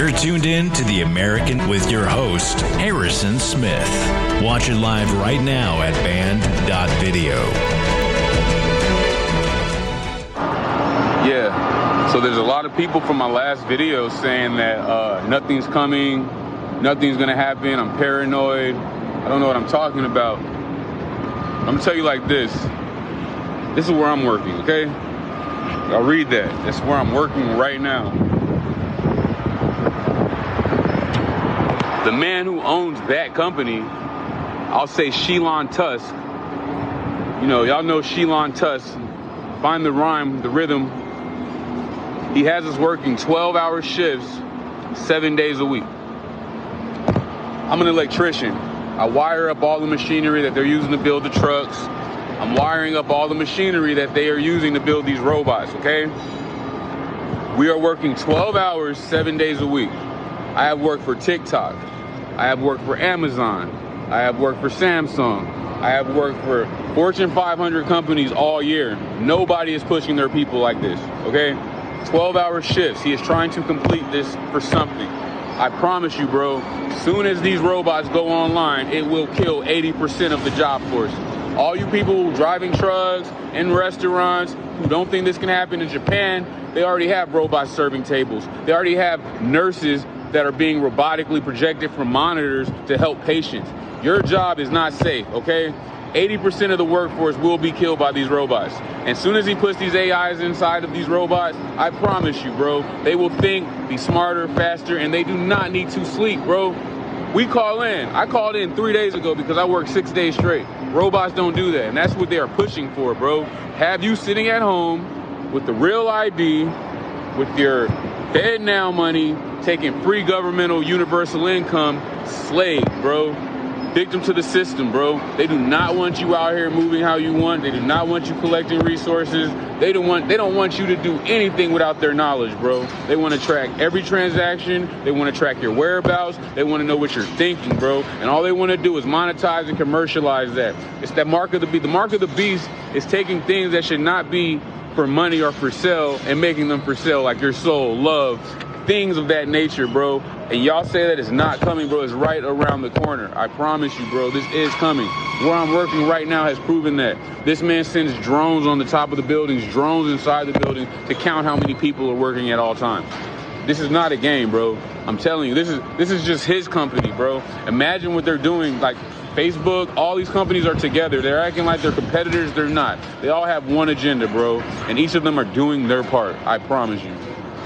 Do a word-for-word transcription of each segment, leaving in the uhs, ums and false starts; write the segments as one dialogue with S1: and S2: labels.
S1: You're tuned in to The American with your host, Harrison Smith. Watch it live right now at band dot video.
S2: Yeah, so there's a lot of people from my last video saying that uh, nothing's coming, nothing's gonna happen, I'm paranoid, I don't know what I'm talking about. I'm gonna tell you like this. This is where I'm working, okay? I'll read that. That's where I'm working right now. The man who owns that company, I'll say Shelon Tusk. You know, y'all know Shelon Tusk. Find the rhyme, the rhythm. He has us working twelve hour shifts, seven days a week. I'm an electrician. I wire up all the machinery that they're using to build the trucks. I'm wiring up all the machinery that they are using to build these robots, okay? We are working twelve hours, seven days a week. I have worked for TikTok. I have worked for Amazon. I have worked for Samsung. I have worked for Fortune five hundred companies all year. Nobody is pushing their people like this, okay? twelve hour shifts. He is trying to complete this for something. I promise you, bro, soon as these robots go online, it will kill eighty percent of the job force. All you people driving trucks in restaurants who don't think this can happen in Japan, they already have robots serving tables. They already have nurses that are being robotically projected from monitors to help patients. Your job is not safe, okay? eighty percent of the workforce will be killed by these robots. As soon as he puts these A Is inside of these robots, I promise you, bro, they will think, be smarter, faster, and they do not need to sleep, bro. We call in. I called in three days ago because I worked six days straight. Robots don't do that, and that's what they are pushing for, bro. Have you sitting at home with the real I D, with your Fed Now money, taking free governmental universal income, slave, bro. Victim to the system, bro. They do not want you out here moving how you want. They do not want you collecting resources. They don't want they don't want you to do anything without their knowledge, bro. They want to track every transaction. They want to track your whereabouts. They want to know what you're thinking, bro. And all they want to do is monetize and commercialize that. It's that mark of the beast. The mark of the beast is taking things that should not be for money or for sale and making them for sale, like your soul, love, things of that nature, bro. And y'all say that it's not coming, bro. It's right around the corner. I promise you, bro, this is coming. Where I'm working right now has proven that. This man sends drones on the top of the buildings, drones inside the building to count how many people are working at all times. This is not a game, bro. I'm telling you, this is this is just his company, bro. Imagine what they're doing. Like Facebook, all these companies are together. They're acting like they're competitors. They're not. They all have one agenda, bro. And each of them are doing their part. I promise you.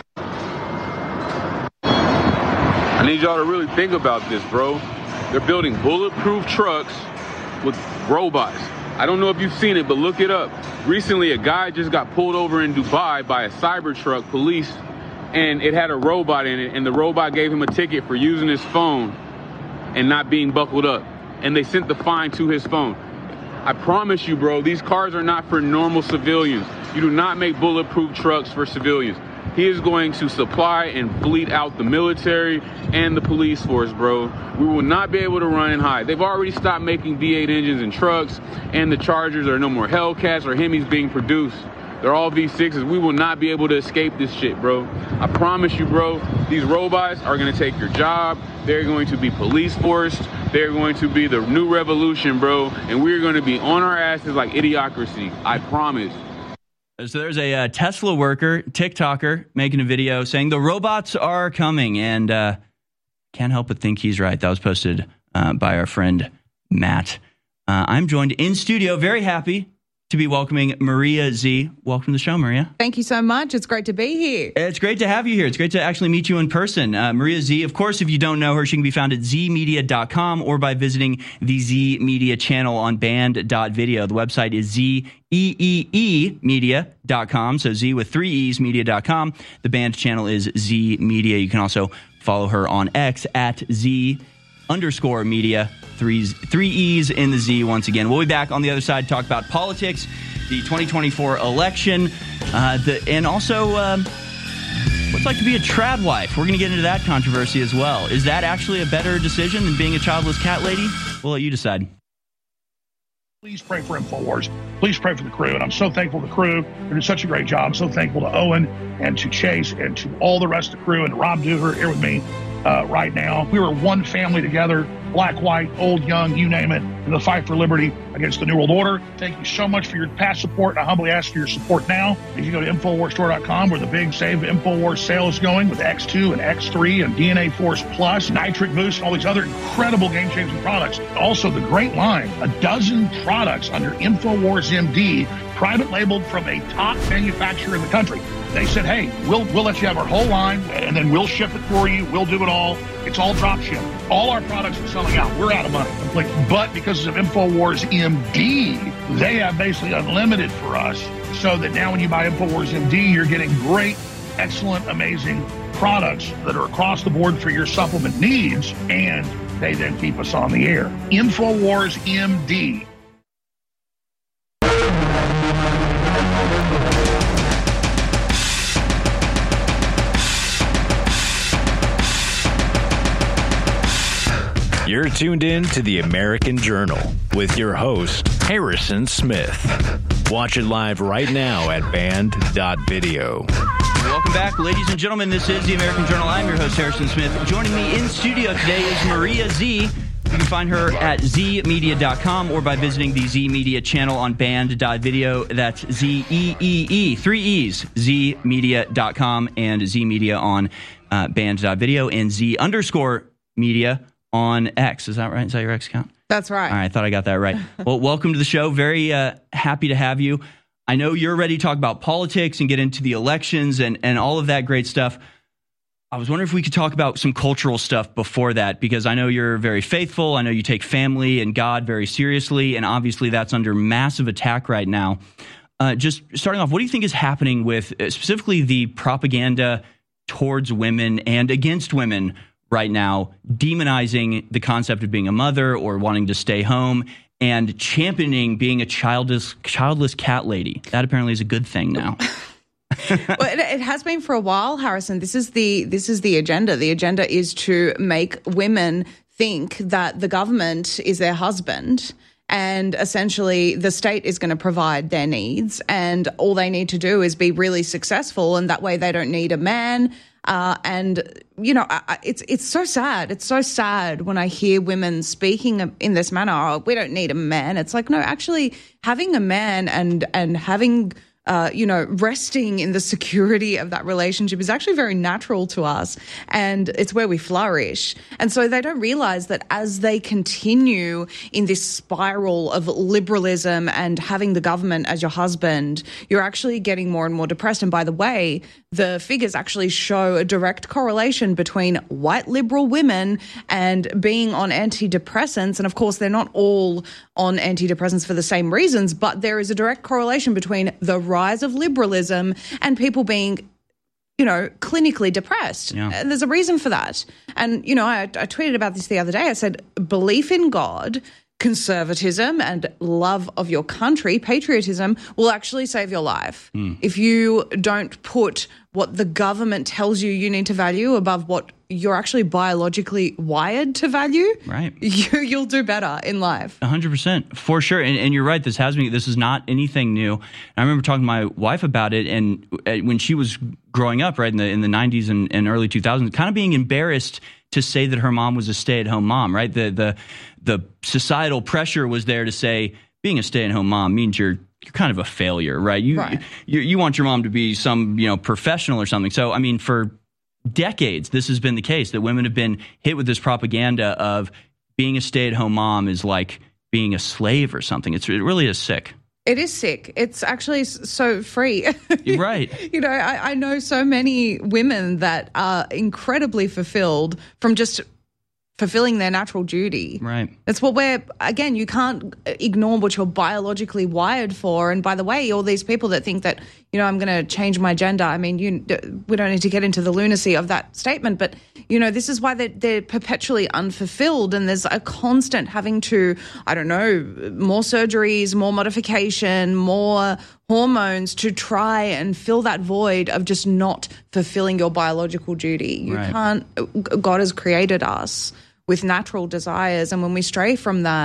S2: I need y'all to really think about this, bro. They're building bulletproof trucks with robots. I don't know if you've seen it, but look it up. Recently, a guy just got pulled over in Dubai by a Cybertruck police, and it had a robot in it, and the robot gave him a ticket for using his phone and not being buckled up. And they sent the fine to his phone. I promise you, bro, these cars are not for normal civilians. You do not make bulletproof trucks for civilians. He is going to supply and fleet out the military and the police force, bro. We will not be able to run and hide. They've already stopped making V eight engines and trucks, and the Chargers. There are no more Hellcats or Hemis being produced. They're all V sixes. We will not be able to escape this shit, bro. I promise you, bro, these robots are going to take your job. They're going to be police forced. They're going to be the new revolution, bro. And we're going to be on our asses like Idiocracy. I promise.
S3: So there's a uh, Tesla worker, TikToker, making a video saying the robots are coming, and uh, can't help but think he's right. That was posted uh, by our friend Matt. Uh, I'm joined in studio, very happy to be welcoming Maria Z. Welcome to the show, Maria.
S4: Thank you so much. It's great to be here.
S3: It's great to have you here. It's great to actually meet you in person. Uh, Maria Z, of course, if you don't know her, she can be found at z media dot com or by visiting the Z Media channel on band dot video. The website is z e e e media dot com, so Z with three E's, media dot com. The band channel is Z Media. You can also follow her on X at Z underscore media. Three, three E's in the Z once again. We'll be back on the other side to talk about politics, the twenty twenty-four election, uh, the, and also um, what's it like to be a trad wife. We're going to get into that controversy as well. Is that actually a better decision than being a childless cat lady? We'll let you decide.
S5: Please pray for InfoWars. Please pray for the crew. And I'm so thankful to the crew. They're doing such a great job. I'm so thankful to Owen and to Chase and to all the rest of the crew and to Rob Duver here with me uh, right now. We were one family together, black, white, old, young, you name it, in the fight for liberty against the New World Order. Thank you so much for your past support. And I humbly ask for your support now. If you go to Infowars Store dot com, where the big Save Infowars sale is going with X two and X three and D N A Force Plus, Nitric Boost, and all these other incredible game-changing products. Also, the great line, a dozen products under Infowars M D, private labeled from a top manufacturer in the country. They said, hey, we'll we'll let you have our whole line, and then we'll ship it for you. We'll do it all. It's all drop shipped. All our products are selling out. We're out of money completely. But because of Infowars M D, they have basically unlimited for us, so that now when you buy Infowars M D, you're getting great, excellent, amazing products that are across the board for your supplement needs, and they then keep us on the air. Infowars M D.
S1: You're tuned in to the American Journal with your host, Harrison Smith. Watch it live right now at band dot video.
S3: Welcome back, ladies and gentlemen. This is the American Journal. I'm your host, Harrison Smith. Joining me in studio today is Maria Z. You can find her at z media dot com or by visiting the Z Media channel on band dot video. That's Z E E E, three E's, z media dot com and Z Media on uh, band dot video and Z underscore media on X. Is that right? Is that your X account?
S4: That's right.
S3: All right, I thought I got that right. Well, welcome to the show. Very uh, happy to have you. I know you're ready to talk about politics and get into the elections and, and all of that great stuff. I was wondering if we could talk about some cultural stuff before that, because I know you're very faithful. I know you take family and God very seriously, and obviously that's under massive attack right now. Uh, just starting off, what do you think is happening with uh, specifically the propaganda towards women and against women right now, demonizing the concept of being a mother or wanting to stay home and championing being a childless childless cat lady? That apparently is a good thing now.
S4: Well, it, it has been for a while, Harrison. This is the this is the agenda. The agenda is to make women think that the government is their husband, and essentially the state is going to provide their needs, and all they need to do is be really successful, and that way they don't need a man. Uh, and, you know, I, it's it's so sad. It's so sad when I hear women speaking in this manner. Oh, we don't need a man. It's like, no, actually having a man and and having Uh, you know, resting in the security of that relationship is actually very natural to us, and it's where we flourish. And so they don't realize that as they continue in this spiral of liberalism and having the government as your husband, you're actually getting more and more depressed. And by the way, the figures actually show a direct correlation between white liberal women and being on antidepressants. And of course, they're not all on antidepressants for the same reasons, but there is a direct correlation between the rise of liberalism and people being, you know, clinically depressed.
S3: Yeah.
S4: And there's a reason for that. And, you know, I, I tweeted about this the other day. I said, belief in God, conservatism and love of your country, patriotism, will actually save your life. Mm. If you don't put what the government tells you you need to value above what you're actually biologically wired to value,
S3: right,
S4: you, you'll do better in life.
S3: one hundred percent, for sure. And, and you're right, this has been, this is not anything new. And I remember talking to my wife about it, and when she was growing up, right, in the in the nineties and, and early two thousands, kind of being embarrassed to say that her mom was a stay-at-home mom, right? The the the societal pressure was there to say being a stay-at-home mom means you're you're kind of a failure, right? You,
S4: right.
S3: you you want your mom to be some, you know, professional or something. So, I mean, for decades, this has been the case, that women have been hit with this propaganda of being a stay-at-home mom is like being a slave or something. It's, it really is sick.
S4: It is sick. It's actually so free.
S3: You're right.
S4: You know, I, I know so many women that are incredibly fulfilled from just fulfilling their natural duty.
S3: Right.
S4: That's what we're, again, you can't ignore what you're biologically wired for. And by the way, all these people that think that, you know, I'm going to change my gender, I mean, you, we don't need to get into the lunacy of that statement, but, you know, this is why they're, they're perpetually unfulfilled, and there's a constant having to, I don't know, more surgeries, more modification, more hormones to try and fill that void of just not fulfilling your biological duty. You
S3: right.
S4: can't, God has created us with natural desires, and when we stray from that,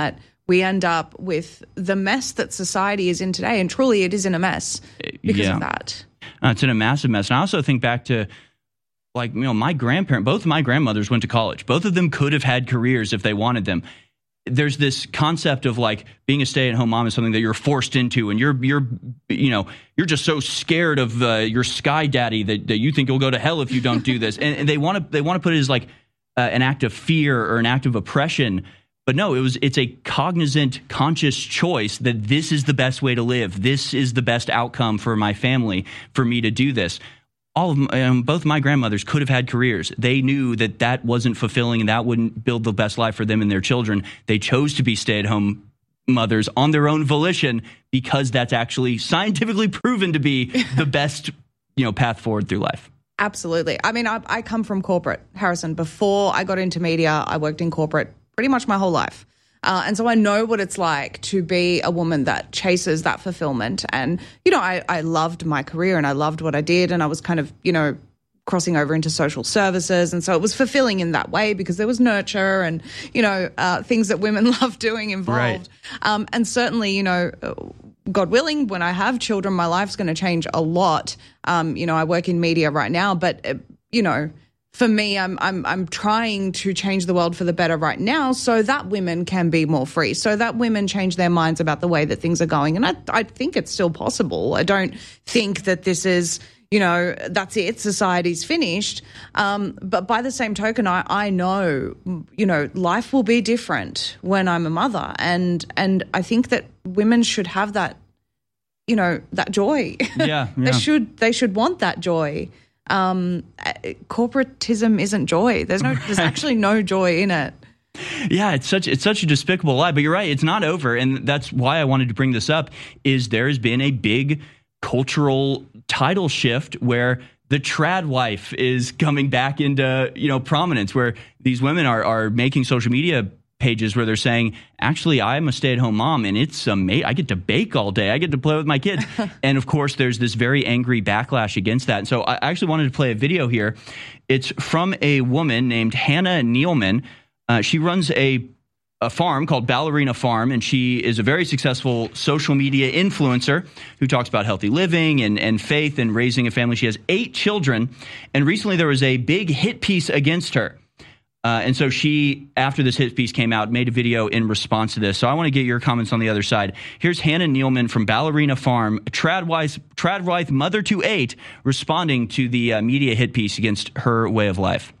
S4: we end up with the mess that society is in today. And truly, it is in a mess because
S3: yeah.
S4: of that.
S3: Uh, it's in a massive mess. And I also think back to, like, you know, my grandparent, both of my grandmothers went to college. Both of them could have had careers if they wanted them. There's this concept of like being a stay-at-home mom is something that you're forced into, and you're you're you know you're just so scared of uh, your sky daddy that, that you think you'll go to hell if you don't do this. and, and they want to they want to put it as like uh, an act of fear or an act of oppression. But no, it was it's a cognizant, conscious choice that this is the best way to live. This is the best outcome for my family for me to do this. All of my, um, both my grandmothers could have had careers. They knew that that wasn't fulfilling and that wouldn't build the best life for them and their children. They chose to be stay-at-home mothers on their own volition because that's actually scientifically proven to be the best, you know, path forward through life.
S4: Absolutely. I mean, I, I come from corporate, Harrison. Before I got into media, I worked in corporate pretty much my whole life. Uh, and so I know what it's like to be a woman that chases that fulfillment. And, you know, I, I loved my career and I loved what I did. And I was kind of, you know, crossing over into social services. And so it was fulfilling in that way because there was nurture and, you know, uh, things that women love doing involved.
S3: Right.
S4: Um, and certainly, you know, God willing, when I have children, my life's going to change a lot. Um, you know, I work in media right now, but, uh, you know, for me, I'm I'm I'm trying to change the world for the better right now so that women can be more free, so that women change their minds about the way that things are going. And I, I think it's still possible. I don't think that this is, you know, that's it, society's finished. Um, but by the same token, I, I know, you know, life will be different when I'm a mother. And and I think that women should have that, you know, that joy.
S3: Yeah, yeah.
S4: they should they should want that joy. Um, corporatism isn't joy. There's no, there's actually no joy in it.
S3: Yeah, it's such it's such a despicable lie. But you're right; it's not over, and that's why I wanted to bring this up. Is there has been a big cultural title shift where the trad wife is coming back into, you know, prominence, where these women are are making social media pages where they're saying, actually, I'm a stay-at-home mom and it's amazing. I get to bake all day. I get to play with my kids. And of course, there's this very angry backlash against that. And so I actually wanted to play a video here. It's from a woman named Hannah Nealman. Uh, she runs a, a farm called Ballerina Farm, and she is a very successful social media influencer who talks about healthy living and, and faith and raising a family. She has eight children. And recently there was a big hit piece against her. Uh, and so she, after this hit piece came out, made a video in response to this. So I want to get your comments on the other side. Here's Hannah Nealman from Ballerina Farm, a trad wife, trad wife mother to eight, responding to the uh, media hit piece against her way of life.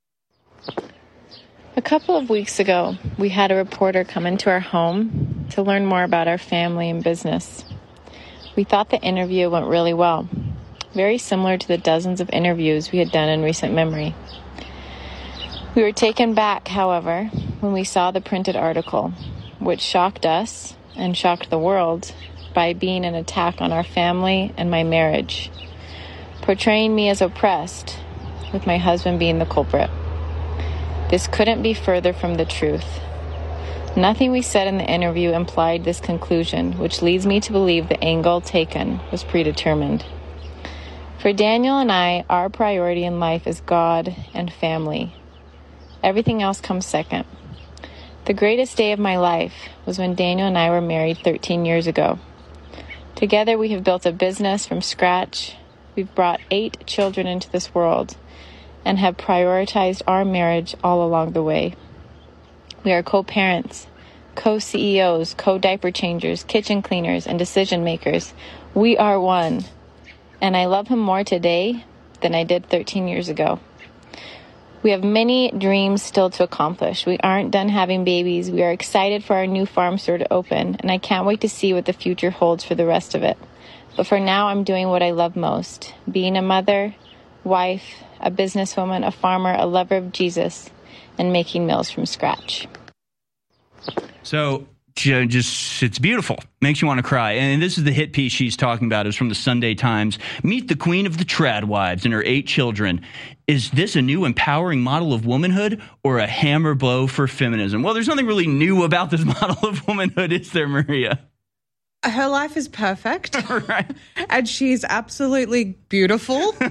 S6: A couple of weeks ago, we had a reporter come into our home to learn more about our family and business. We thought the interview went really well, very similar to the dozens of interviews we had done in recent memory. We were taken back, however, when we saw the printed article, which shocked us and shocked the world by being an attack on our family and my marriage, portraying me as oppressed, with my husband being the culprit. This couldn't be further from the truth. Nothing we said in the interview implied this conclusion, which leads me to believe the angle taken was predetermined. For Daniel and I, our priority in life is God and family. Everything else comes second. The greatest day of my life was when Daniel and I were married thirteen years ago. Together we have built a business from scratch. We've brought eight children into this world and have prioritized our marriage all along the way. We are co-parents, co-C E Os, co-diaper changers, kitchen cleaners, and decision makers. We are one. And I love him more today than I did thirteen years ago. We have many dreams still to accomplish. We aren't done having babies. We are excited for our new farm store to open, and I can't wait to see what the future holds for the rest of it. But for now, I'm doing what I love most, being a mother, wife, a businesswoman, a farmer, a lover of Jesus, and making meals from scratch.
S3: So just, it's beautiful. Makes you want to cry. And this is the hit piece she's talking about. It's from the Sunday Times. Meet the queen of the trad wives and her eight children. Is this a new empowering model of womanhood or a hammer blow for feminism? Well, there's nothing really new about this model of womanhood, is there, Maria?
S4: Her life is perfect.
S3: Right.
S4: And she's absolutely beautiful.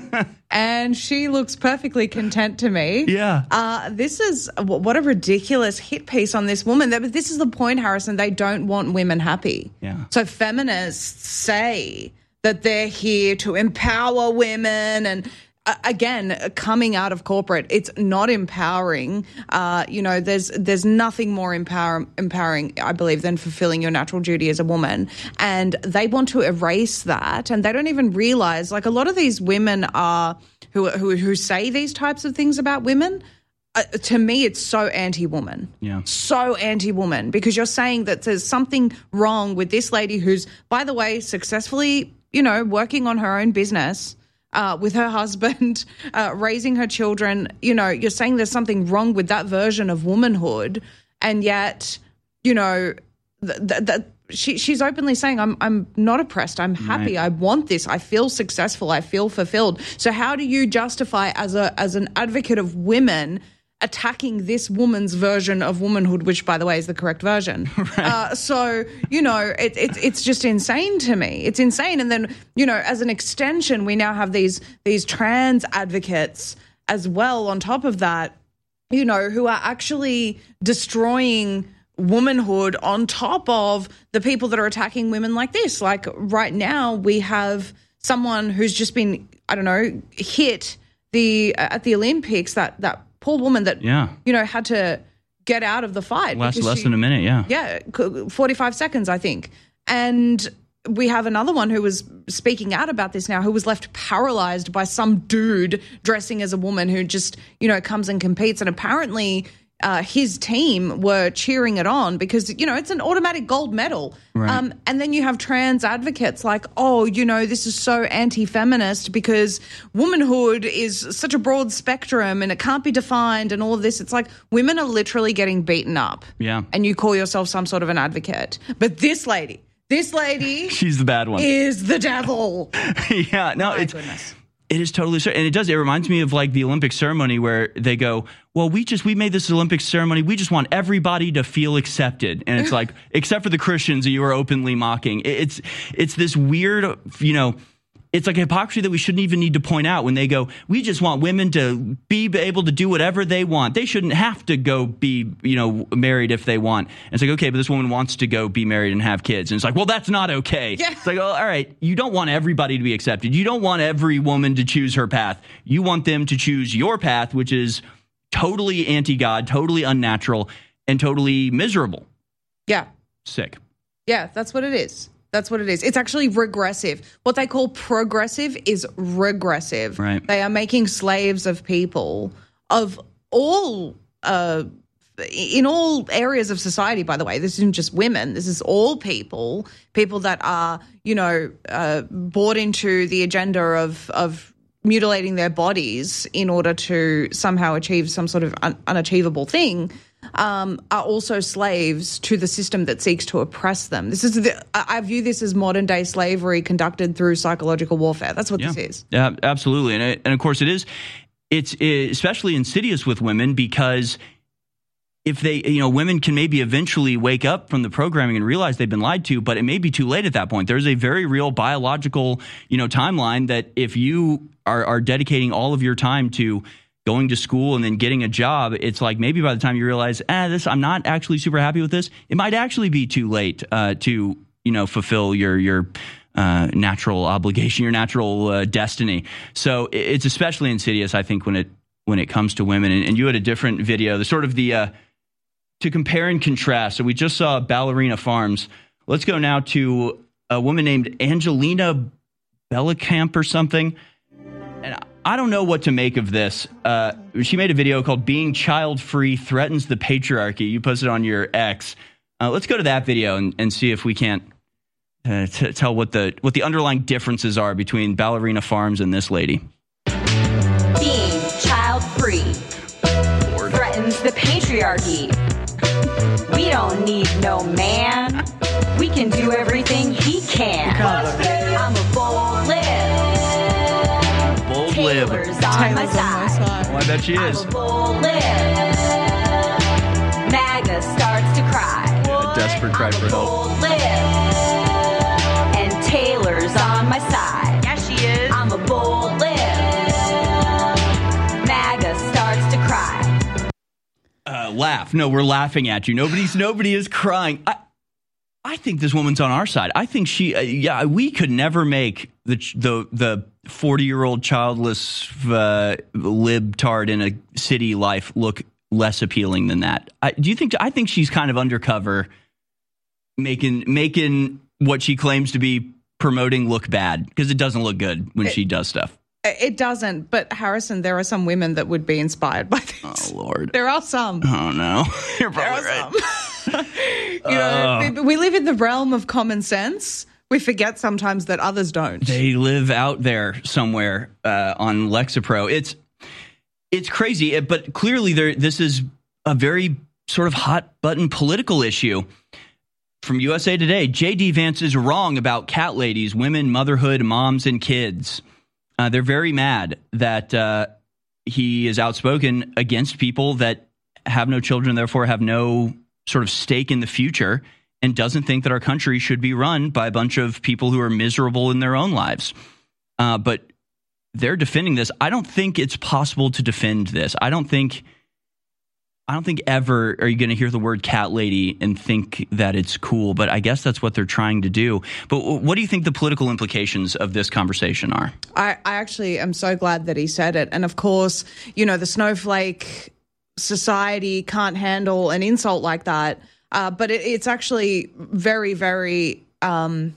S4: and she looks perfectly content to me.
S3: Yeah.
S4: Uh, this is what a ridiculous hit piece on this woman. But this is the point, Harrison. They don't want women happy.
S3: Yeah.
S4: So feminists say that they're here to empower women and. Again, coming out of corporate, it's not empowering. Uh, you know, there's there's nothing more empower, empowering, I believe, than fulfilling your natural duty as a woman. And they want to erase that, and they don't even realize. Like a lot of these women are who who, who say these types of things about women. Uh, to me, it's so anti-woman.
S3: Yeah.
S4: So anti-woman, because you're saying that there's something wrong with this lady who's, by the way, successfully, you know, working on her own business. Uh, with her husband, uh, raising her children, you know, you're saying there's something wrong with that version of womanhood, and yet, you know, th- th- th- she, she's openly saying, I'm I'm not oppressed, I'm happy, right. I want this, I feel successful, I feel fulfilled. So how do you justify as a as an advocate of women attacking this woman's version of womanhood, which, by the way, is the correct version? Right. Uh, so, you know, it, it, it's just insane to me. It's insane. And then, you know, as an extension, we now have these these trans advocates as well on top of that, you know, who are actually destroying womanhood on top of the people that are attacking women like this. Like right now we have someone who's just been, I don't know, hit the uh, at the Olympics, that that poor woman that,
S3: yeah.
S4: you know, had to get out of the fight.
S3: Less, less she, than a minute, yeah.
S4: Yeah, forty-five seconds, I think. And we have another one who was speaking out about this now, who was left paralyzed by some dude dressing as a woman who just, you know, comes and competes. And apparently uh, his team were cheering it on because, you know, it's an automatic gold medal.
S3: Right.
S4: Um, and then you have trans advocates like, oh, you know, this is so anti-feminist because womanhood is such a broad spectrum and it can't be defined and all of this. It's like women are literally getting beaten up.
S3: Yeah.
S4: And you call yourself some sort of an advocate. But this lady, this lady...
S3: She's the bad one.
S4: ...is the devil.
S3: Yeah, no,
S4: My
S3: it's...
S4: goodness.
S3: It is totally certain. And it does. It reminds me of like the Olympic ceremony where they go, well, we just we made this Olympic ceremony. We just want everybody to feel accepted. And it's like, except for the Christians that you are openly mocking. It's it's this weird, you know, it's like a hypocrisy that we shouldn't even need to point out when they go, we just want women to be able to do whatever they want. They shouldn't have to go be, you know, married if they want. And it's like, okay, but this woman wants to go be married and have kids. And it's like, well, that's not okay.
S4: Yeah.
S3: It's like, oh, all right, you don't want everybody to be accepted. You don't want every woman to choose her path. You want them to choose your path, which is totally anti-God, totally unnatural, and totally miserable.
S4: Yeah.
S3: Sick.
S4: Yeah, that's what it is. That's what it is. It's actually regressive. What they call progressive is regressive.
S3: Right.
S4: They are making slaves of people of all, uh, in all areas of society, by the way. This isn't just women. This is all people, people that are, you know, uh, bought into the agenda of, of mutilating their bodies in order to somehow achieve some sort of un- unachievable thing. Um, are also slaves to the system that seeks to oppress them. This is the, I view this as modern day slavery conducted through psychological warfare. That's what
S3: yeah.
S4: this is.
S3: Yeah, absolutely. And, it, and of course it is, it's especially insidious with women because if they, you know, women can maybe eventually wake up from the programming and realize they've been lied to, but it may be too late at that point. There's a very real biological, you know, timeline that if you are, are dedicating all of your time to going to school and then getting a job, it's like maybe by the time you realize, ah, this I'm not actually super happy with this, it might actually be too late uh, to, you know, fulfill your your uh, natural obligation, your natural uh, destiny. So it's especially insidious, I think, when it when it comes to women. And, and you had a different video, the sort of the uh, to compare and contrast. So we just saw Ballerina Farms. Let's go now to a woman named Angelina Bellicamp or something. And I don't know what to make of this. Uh, she made a video called Being Child-Free Threatens the Patriarchy. You posted on your X. Uh, let's go to that video and, and see if we can't uh, t- tell what the what the underlying differences are between Ballerina Farms and this lady.
S7: Being child-free threatens the patriarchy. We don't need no man. We can do everything he can. I'm a bold lib.
S3: Lib.
S7: Taylor's on my side.
S3: Oh, I bet she is.
S7: I'm a bold lib. MAGA starts to cry.
S3: Yeah, a desperate cry
S7: I'm
S3: for
S7: a
S3: help.
S7: bold lib. And Taylor's on my side.
S8: Yeah, she is.
S7: I'm a bold lib.
S3: laugh. No, we're laughing at you. Nobody's nobody is crying. I, I think this woman's on our side. I think she, uh, yeah, we could never make the the the forty-year-old childless uh, libtard in a city life look less appealing than that. I, do you think? I think she's kind of undercover, making making what she claims to be promoting look bad, because it doesn't look good when it, she does stuff.
S4: It doesn't. But Harrison, there are some women that would be inspired by this.
S3: Oh Lord,
S4: there are some.
S3: Oh no, you're probably
S4: there are
S3: right.
S4: Some. you know, uh, we live in the realm of common sense. We forget sometimes that others don't.
S3: They live out there somewhere uh, on Lexapro. It's it's crazy, but clearly there. This is a very sort of hot button political issue. From U S A Today, J D Vance is wrong about cat ladies, women, motherhood, moms, and kids. Uh, they're very mad that uh, he is outspoken against people that have no children, therefore have no sort of stake in the future, and doesn't think that our country should be run by a bunch of people who are miserable in their own lives. Uh, but they're defending this. I don't think it's possible to defend this. I don't think I don't think ever are you going to hear the word cat lady and think that it's cool, but I guess that's what they're trying to do. But what do you think the political implications of this conversation are?
S4: I, I actually am so glad that he said it. And of course, you know, the snowflake society can't handle an insult like that. Uh, but it, it's actually very, very um,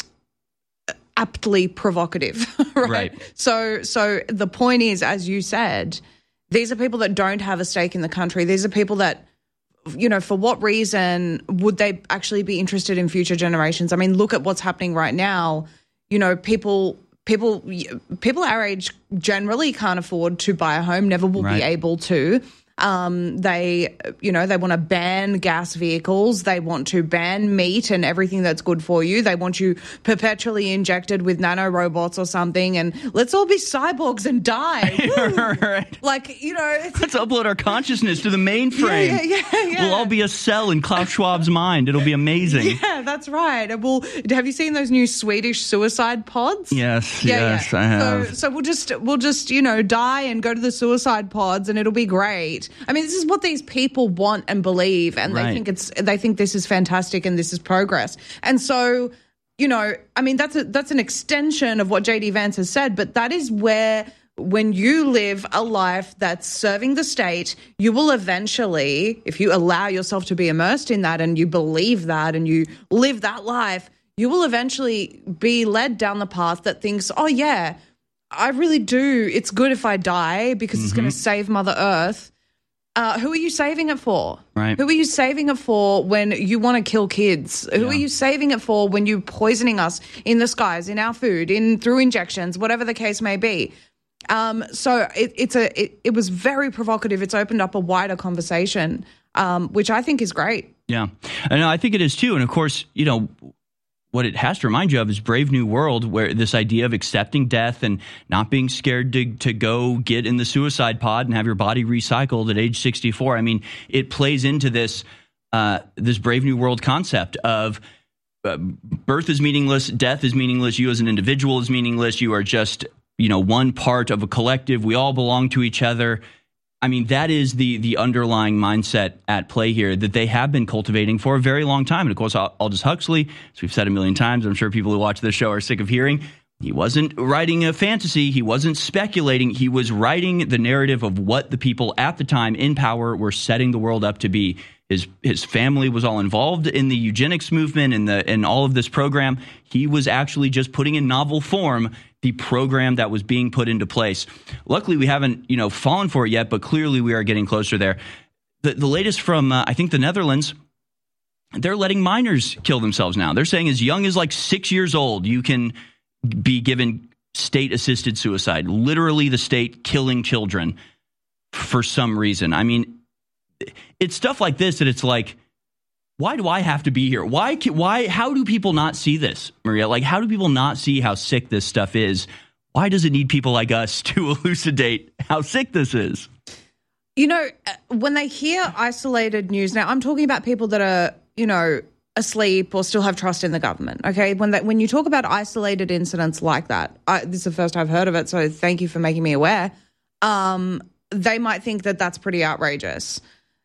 S4: aptly provocative, right?
S3: Right.
S4: So, so the point is, as you said, these are people that don't have a stake in the country. These are people that, you know, for what reason would they actually be interested in future generations? I mean, look at what's happening right now. You know, people, people, people our age generally can't afford to buy a home, never will
S3: Right.
S4: be able to. Um, they, you know, they want to ban gas vehicles. They want to ban meat and everything that's good for you. They want you perpetually injected with nanorobots or something. And let's all be cyborgs and die.
S3: Right.
S4: Like, you know, it's,
S3: Let's upload our consciousness to the mainframe.
S4: Yeah, yeah, yeah, yeah.
S3: We'll all be a cell in Klaus Schwab's mind. It'll be amazing.
S4: yeah, that's right. And we'll, have you seen those new Swedish suicide pods?
S3: Yes,
S4: Yeah,
S3: yes,
S4: yeah.
S3: I have.
S4: So, so we'll just we'll just you know die and go to the suicide pods, and it'll be great. I mean, this is what these people want and believe, and
S3: Right.
S4: they think it's they think this is fantastic and this is progress. And so, you know, I mean, that's a, that's an extension of what J D Vance has said, but that is where, when you live a life that's serving the state, you will eventually, if you allow yourself to be immersed in that and you believe that and you live that life, you will eventually be led down the path that thinks, oh yeah, I really do. It's good if I die because it's going to save Mother Earth. Uh, who are you saving it for?
S3: Right.
S4: Who are you saving it for when you want to kill kids? Who
S3: Yeah.
S4: are you saving it for when you're poisoning us in the skies, in our food, in through injections, whatever the case may be? Um, so it, it's a it, it was very provocative. It's opened up a wider conversation, um, which I think is great.
S3: Yeah, and I think it is too. And of course, you know, what it has to remind you of is Brave New World, where this idea of accepting death and not being scared to to go get in the suicide pod and have your body recycled at age sixty-four. I mean, it plays into this uh, this Brave New World concept of uh, birth is meaningless, death is meaningless, you as an individual is meaningless, you are just, you know, one part of a collective, we all belong to each other. I mean, that is the the underlying mindset at play here that they have been cultivating for a very long time. And of course, Aldous Huxley, as we've said a million times, I'm sure people who watch this show are sick of hearing, he wasn't writing a fantasy. He wasn't speculating. He was writing the narrative of what the people at the time in power were setting the world up to be. His his family was all involved in the eugenics movement and the and all of this program. He was actually just putting in novel form the program that was being put into place. Luckily, we haven't, you know, fallen for it yet, but clearly we are getting closer there. The, the latest from, uh, I think, the Netherlands, they're letting minors kill themselves now. They're saying as young as like six years old, you can be given state-assisted suicide, literally the state killing children for some reason. I mean, it's stuff like this that it's like, why do I have to be here? Why? Why? How do people not see this, Maria? Like, how do people not see how sick this stuff is? Why does it need people like us to elucidate how sick this is?
S4: You know, when they hear isolated news, now I'm talking about people that are, you know, asleep or still have trust in the government. Okay, when that when you talk about isolated incidents like that, I, this is the first I've heard of it. So thank you for making me aware. Um, they might think that that's pretty outrageous.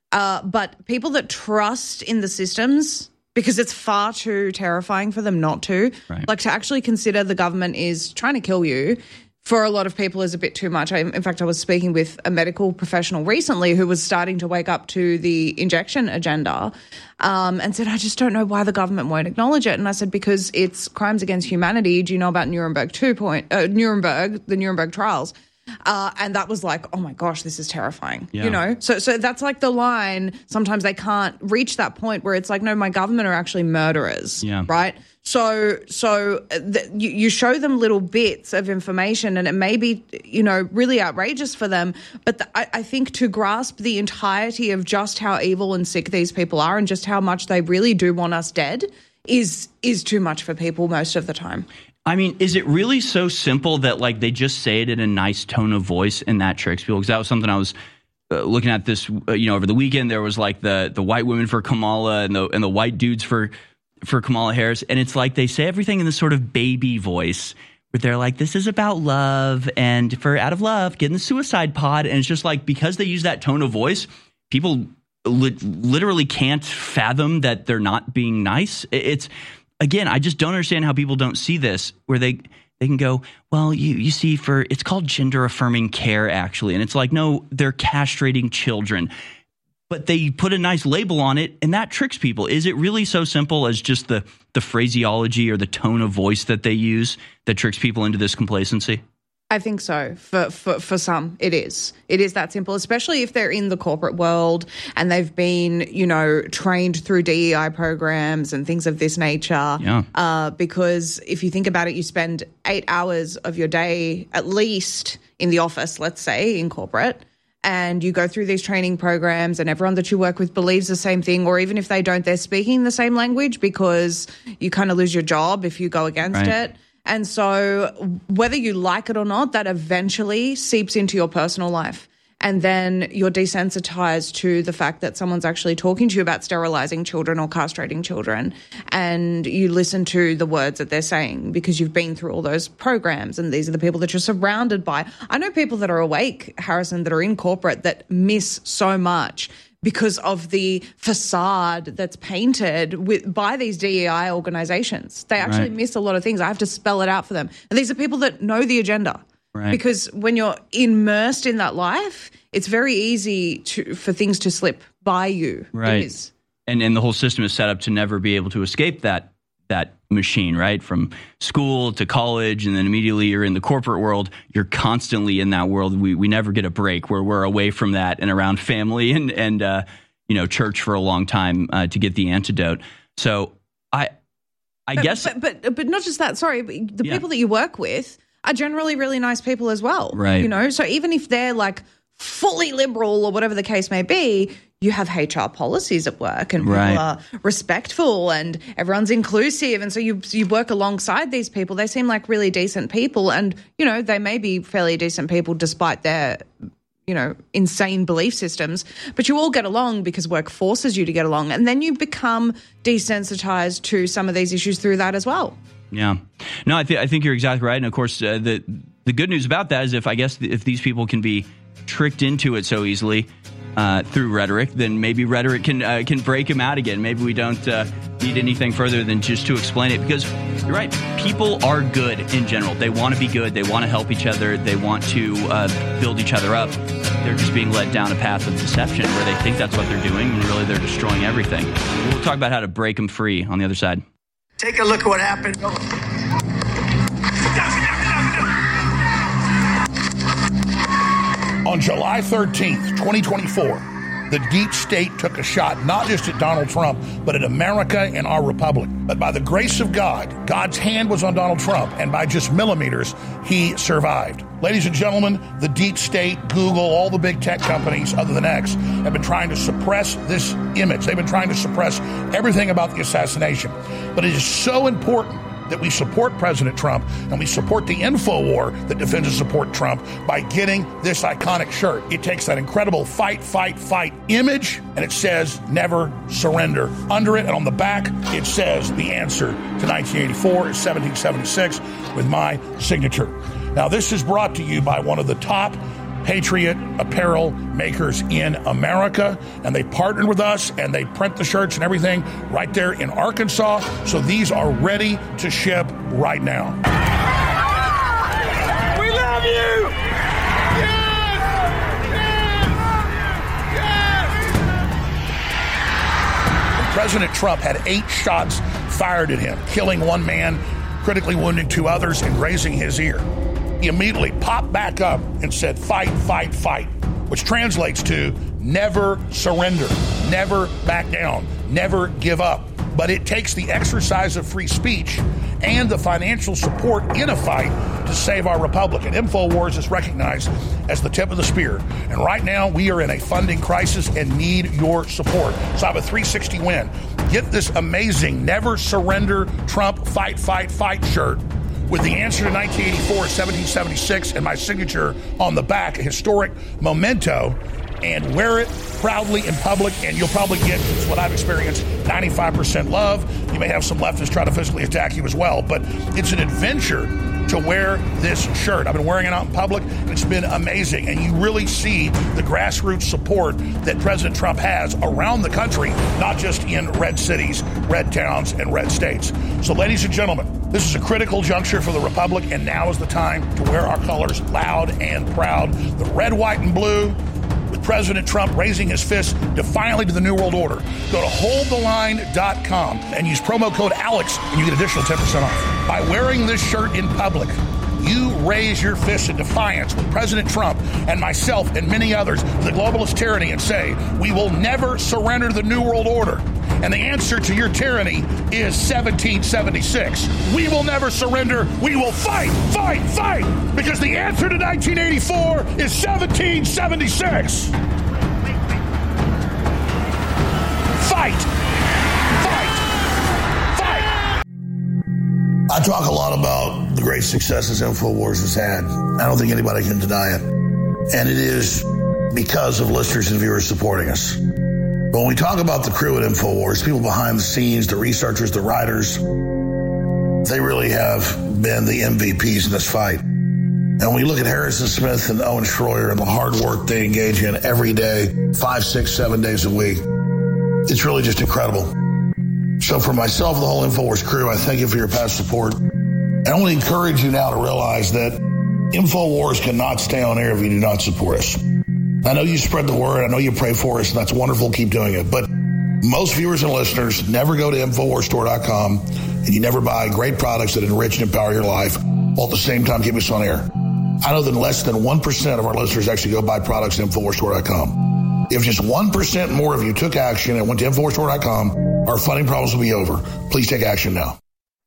S4: Uh, but people that trust in the systems, because it's far too terrifying for them not to,
S3: right.
S4: like to actually consider the government is trying to kill you, for a lot of people is a bit too much. I, in fact, I was speaking with a medical professional recently who was starting to wake up to the injection agenda um, and said, I just don't know why the government won't acknowledge it. And I said, because it's crimes against humanity. Do you know about Nuremberg two point, uh, Nuremberg, the Nuremberg trials? Uh, and that was like, oh my gosh, this is terrifying,
S3: yeah.
S4: you know? So so that's like the line. Sometimes they can't reach that point where it's like, no, my government are actually murderers,
S3: yeah.
S4: right? So so th- you, you show them little bits of information and it may be, you know, really outrageous for them. But the, I, I think to grasp the entirety of just how evil and sick these people are and just how much they really do want us dead is is too much for people most of the time.
S3: I mean, is it really so simple that, like, they just say it in a nice tone of voice and that tricks people? Because that was something I was uh, looking at this, uh, you know, over the weekend. There was, like, the the white women for Kamala and the and the white dudes for for Kamala Harris. And it's like they say everything in this sort of baby voice where they're like, this is about love and for out of love, get in the suicide pod. And it's just like, because they use that tone of voice, people li- literally can't fathom that they're not being nice. It's... Again, I just don't understand how people don't see this, where they they can go, well, you you see, for it's called gender affirming care, actually. And it's like, no, they're castrating children. But they put a nice label on it, and that tricks people. Is it really so simple as just the, the phraseology or the tone of voice that they use that tricks people into this complacency?
S4: I think so. For, for for some, it is. It is that simple, especially if they're in the corporate world and they've been, you know, trained through D E I programs and things of this nature.
S3: Yeah.
S4: Uh, because if you think about it, you spend eight hours of your day at least in the office, let's say, in corporate, and you go through these training programs and everyone that you work with believes the same thing, or even if they don't, they're speaking the same language because you kind of lose your job if you go against
S3: right.
S4: it. And so whether you like it or not, that eventually seeps into your personal life. And then you're desensitized to the fact that someone's actually talking to you about sterilizing children or castrating children. And you listen to the words that they're saying because you've been through all those programs. And these are the people that you're surrounded by. I know people that are awake, Harrison, that are in corporate that miss so much because of the facade that's painted with by these D E I organizations. They actually
S3: right.
S4: miss a lot of things. I have to spell it out for them. And these are people that know the agenda.
S3: Right.
S4: Because when you're immersed in that life, it's very easy to for things to slip by you.
S3: Right.
S4: It is.
S3: And and the whole system is set up to never be able to escape that that machine, right? From school to college, and then immediately you're in the corporate world. You're constantly in that world. We we never get a break where we're away from that and around family and and uh, you know, church for a long time uh, to get the antidote. So I I
S4: but,
S3: guess,
S4: but, but but not just that. Sorry, but the
S3: yeah.
S4: people that you work with are generally really nice people as well.
S3: Right.
S4: You know, so even if they're like fully liberal or whatever the case may be, you have H R policies at work and people
S3: right.
S4: are respectful and everyone's inclusive. And so you you work alongside these people. They seem like really decent people. And, you know, they may be fairly decent people despite their, you know, insane belief systems. But you all get along because work forces you to get along. And then you become desensitized to some of these issues through that as well.
S3: Yeah. No, I, th- I think you're exactly right. And, of course, uh, the the good news about that is if I guess if these people can be tricked into it so easily uh, through rhetoric, then maybe rhetoric can uh, can break them out again. Maybe we don't uh, need anything further than just to explain it, because you're right. People are good in general. They want to be good. They want to help each other. They want to uh, build each other up. They're just being led down a path of deception where they think that's what they're doing, and really they're destroying everything. We'll talk about how to break them free on the other side.
S8: Take a look at what happened.
S5: On July thirteenth, twenty twenty-four, the deep state took a shot not just at Donald Trump, but at America and our republic. But by the grace of God, God's hand was on Donald Trump, and by just millimeters, he survived. Ladies and gentlemen, the deep state, Google, all the big tech companies other than X have been trying to suppress this image. They've been trying to suppress everything about the assassination. But it is so important that we support President Trump and we support the info war that defends and support Trump by getting this iconic shirt. It takes that incredible fight, fight, fight image, and it says never surrender. Under it and on the back, it says the answer to nineteen eighty-four is seventeen seventy-six with my signature. Now, this is brought to you by one of the top Patriot apparel makers in America, and they partnered with us, and they print the shirts and everything right there in Arkansas. So these are ready to ship right now.
S9: We love you! Yes! Yes! Yes!
S5: President Trump had eight shots fired at him, killing one man, critically wounding two others, and grazing his ear. He immediately popped back up and said, fight, fight, fight, which translates to never surrender, never back down, never give up. But it takes the exercise of free speech and the financial support in a fight to save our republic. And InfoWars is recognized as the tip of the spear. And right now, we are in a funding crisis and need your support. So I have a three sixty win. Get this amazing Never Surrender Trump Fight, Fight, Fight shirt with the answer to nineteen eighty-four, seventeen seventy-six, and my signature on the back, a historic memento, and wear it proudly in public, and you'll probably get, it's what I've experienced, ninety-five percent love. You may have some leftists try to physically attack you as well, but it's an adventure to wear this shirt. I've been wearing it out in public, and it's been amazing, and you really see the grassroots support that President Trump has around the country, not just in red cities, red towns, and red states. So, ladies and gentlemen, this is a critical juncture for the Republic, and now is the time to wear our colors loud and proud. The red, white, and blue, with President Trump raising his fist defiantly to the New World Order. Go to hold the line dot com and use promo code ALEX, and you get additional ten percent off. By wearing this shirt in public, you raise your fist in defiance with President Trump and myself and many others to the globalist tyranny and say, we will never surrender to the New World Order. And the answer to your tyranny is seventeen seventy-six. We will never surrender. We will fight, fight, fight. Because the answer to nineteen eighty-four is seventeen seventy-six. Fight. Fight. Fight. I talk a lot about the great successes InfoWars has had. I don't think anybody can deny it. And it is because of listeners and viewers supporting us. When we talk about the crew at InfoWars, people behind the scenes, the researchers, the writers, they really have been the M V Ps in this fight. And when we look at Harrison Smith and Owen Schroyer and the hard work they engage in every day, five, six, seven days a week, it's really just incredible. So for myself and the whole InfoWars crew, I thank you for your past support. And I want to encourage you now to realize that InfoWars cannot stay on air if you do not support us. I know you spread the word. I know you pray for us, and that's wonderful. Keep doing it. But most viewers and listeners never go to InfoWars Store dot com, and you never buy great products that enrich and empower your life while at the same time keep us on air. I know that less than one percent of our listeners actually go buy products at InfoWars Store dot com. If just one percent more of you took action and went to InfoWars Store dot com, our funding problems will be over. Please take action now.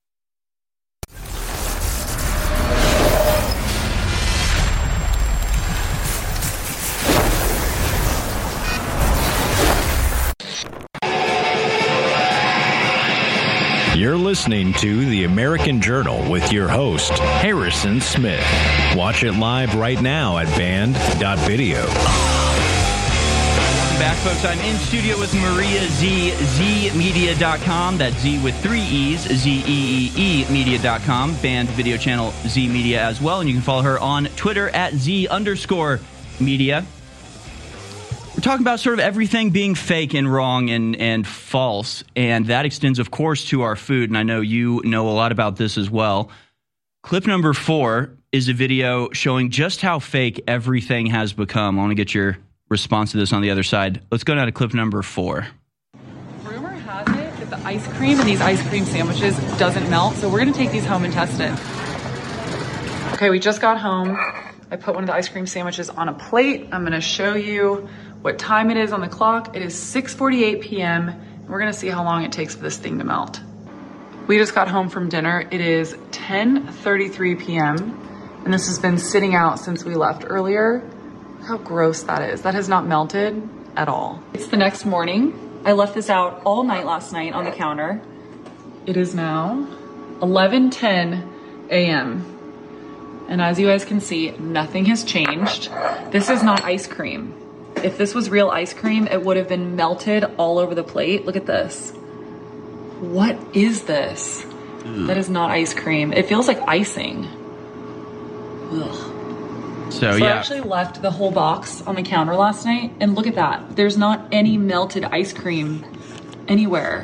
S1: You're listening to The American Journal with your host, Harrison Smith. Watch it live right now at band dot video.
S3: Welcome back, folks. I'm in studio with Maria Z, Z media dot com. That's Z with three E's, Z E E E media dot com. Band video channel Z Media as well. And you can follow her on Twitter at Z underscore media. We're talking about sort of everything being fake and wrong and, and false, and that extends, of course, to our food, and I know you know a lot about this as well. Clip number four is a video showing just how fake everything has become. I want to get your response to this on the other side. Let's go down to clip number four.
S10: Rumor has it that the ice cream in these ice cream sandwiches doesn't melt, so we're going to take these home and test it. Okay, we just got home. I put one of the ice cream sandwiches on a plate. I'm going to show you what time it is on the clock. It is six forty-eight p.m. and we're gonna see how long it takes for this thing to melt. We just got home from dinner. It is ten thirty-three p.m. and this has been sitting out since we left earlier. Look how gross that is. That has not melted at all. It's the next morning. I left this out all night last night on the counter. It is now eleven ten a.m. and as you guys can see, nothing has changed. This is not ice cream. If this was real ice cream, it would have been melted all over the plate. Look at this. What is this? Ugh. That is not ice cream. It feels like icing. Ugh.
S3: So,
S10: So
S3: yeah.
S10: I actually left the whole box on the counter last night, and look at that. There's not any melted ice cream anywhere.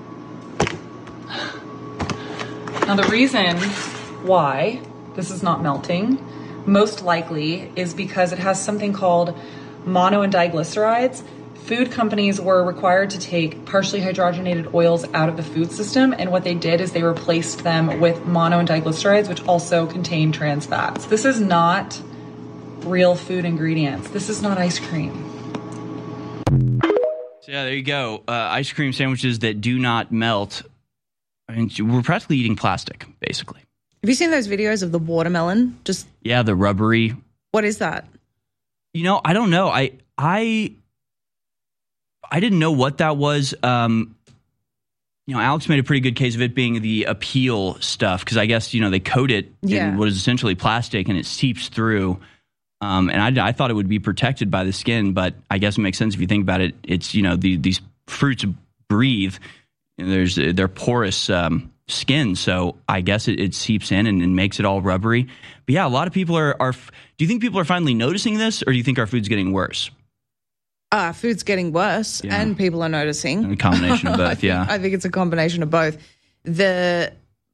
S10: Now the reason why this is not melting, most likely, is because it has something called mono and diglycerides. Food companies were required to take partially hydrogenated oils out of the food system, and what they did is they replaced them with mono and diglycerides, which also contain trans fats. This is not real food ingredients. This is not ice cream.
S3: So yeah, there you go. Uh, ice cream sandwiches that do not melt. I mean, we're practically eating plastic, basically.
S4: Have you seen those videos of the watermelon? Just
S3: Yeah, the rubbery.
S4: what is that?
S3: You know, I don't know. I I I didn't know what that was. Um, you know, Alex made a pretty good case of it being the appeal stuff because I guess, you know, they coat it
S4: Yeah.
S3: in what is essentially plastic and it seeps through. Um, and I, I thought it would be protected by the skin, but I guess it makes sense if you think about it. It's, you know, the, these fruits breathe. And there's they're porous um, skin, so I guess it, it seeps in and, and makes it all rubbery. But yeah, a lot of people are, are. Do you think people are finally noticing this, or do you think our food's getting worse?
S4: Uh, food's getting worse
S3: Yeah.
S4: and people are noticing.
S3: A combination of both,
S4: I think,
S3: yeah.
S4: I think it's a combination of both. The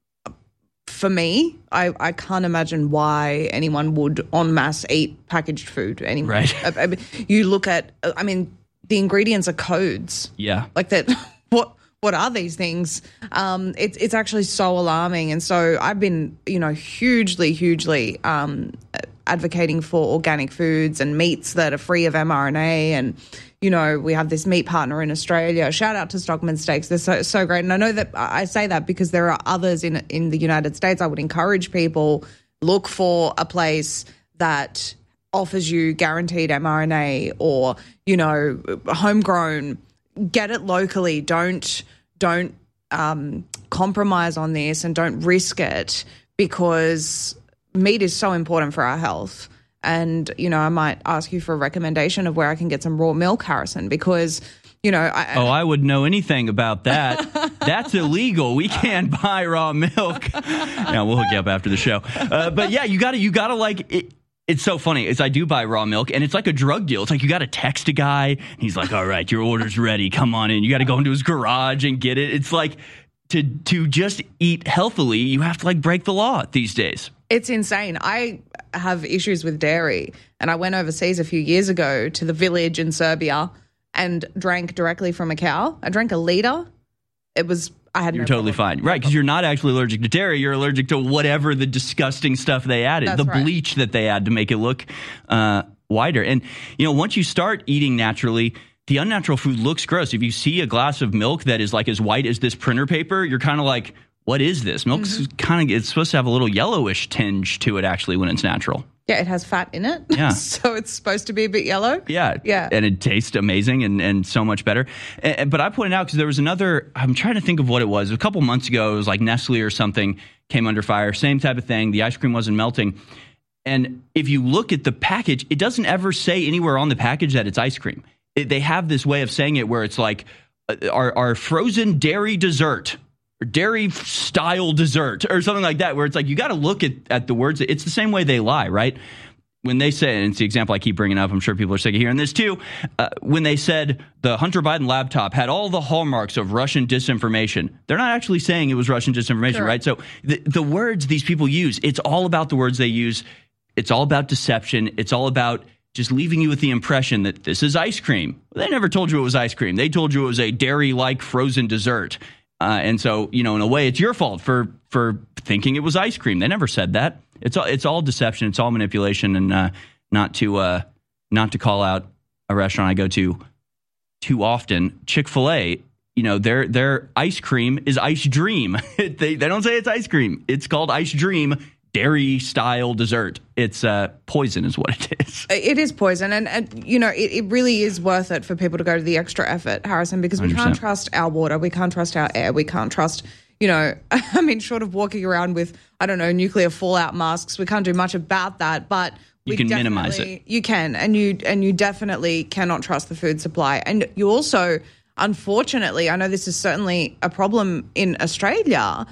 S4: For me, I, I can't imagine why anyone would en masse eat packaged food anymore.
S3: Right.
S4: I, I, you look at, I mean, the ingredients are codes.
S3: Yeah.
S4: Like that, what what are these things? Um, it's it's actually so alarming. And so I've been, you know, hugely, hugely um, advocating for organic foods and meats that are free of mRNA. And, you know, we have this meat partner in Australia. Shout out to Stockman Steaks. They're so, so great. And I know that I say that because there are others in in the United States. I would encourage people, look for a place that offers you guaranteed mRNA or, you know, homegrown. Get it locally. Don't don't um, compromise on this and don't risk it because meat is so important for our health. And, you know, I might ask you for a recommendation of where I can get some raw milk, Harrison, because, you know. I,
S3: oh, I wouldn't know anything about that. That's illegal. We can't buy raw milk. Yeah, we'll hook you up after the show. Uh, but yeah, you got to, you got to like it. It's so funny is I do buy raw milk and it's like a drug deal. It's like you got to text a guy. And he's like, all right, your order's ready. Come on in. You got to go into his garage and get it. It's like to to just eat healthily, you have to like break the law these days.
S4: It's insane. I have issues with dairy and I went overseas a few years ago to the village in Serbia and drank directly from a cow. I drank a liter. It was I had
S3: You're
S4: no
S3: totally
S4: problem.
S3: fine. Right, because you're not actually allergic to dairy. You're allergic to whatever the disgusting stuff they added,
S4: That's
S3: the
S4: right.
S3: bleach that they add to make it look uh, whiter. And, you know, once you start eating naturally, the unnatural food looks gross. If you see a glass of milk that is like as white as this printer paper, you're kind of like, what is this? Milk's
S4: Mm-hmm.
S3: kind of, it's supposed to have a little yellowish tinge to it actually when it's natural.
S4: Yeah, it has fat in it.
S3: Yeah.
S4: So it's supposed to be a bit yellow.
S3: Yeah.
S4: Yeah.
S3: And it tastes amazing and, and so much better. And, but I pointed out because there was another, I'm trying to think of what it was. A couple months ago, it was like Nestle or something came under fire. Same type of thing. The ice cream wasn't melting. And if you look at the package, it doesn't ever say anywhere on the package that it's ice cream. It, they have this way of saying it where it's like uh, our, our frozen dairy dessert. Or dairy style dessert or something like that, where it's like you got to look at, at the words. It's the same way they lie, right? When they say, and it's the example I keep bringing up, I'm sure people are sick of hearing this too. Uh, when they said the Hunter Biden laptop had all the hallmarks of Russian disinformation, they're not actually saying it was Russian disinformation,
S4: Sure.
S3: right? So the, the words these people use, it's all about the words they use. It's all about deception. It's all about just leaving you with the impression that this is ice cream. Well, they never told you it was ice cream. They told you it was a dairy-like frozen dessert. Uh, and so, you know, in a way, it's your fault for for thinking it was ice cream. They never said that. It's all it's all deception. It's all manipulation. And uh, not to uh, not to call out a restaurant I go to too often, Chick-fil-A. You know, their their ice cream is Ice Dream. they they don't say it's ice cream. It's called Ice Dream. Dairy style dessert. It's uh, poison is what it is.
S4: It is poison. And, and you know, it, it really is worth it for people to go to the extra effort, Harrison, because we
S3: one hundred
S4: can't
S3: percent.
S4: trust our water. We can't trust our air. We can't trust, you know, I mean, short of walking around with, I don't know, nuclear fallout masks, we can't do much about that. But
S3: You
S4: we
S3: can minimize
S4: definitely- You can. And you, and you definitely cannot trust the food supply. And you also, unfortunately, I know this is certainly a problem in Australia,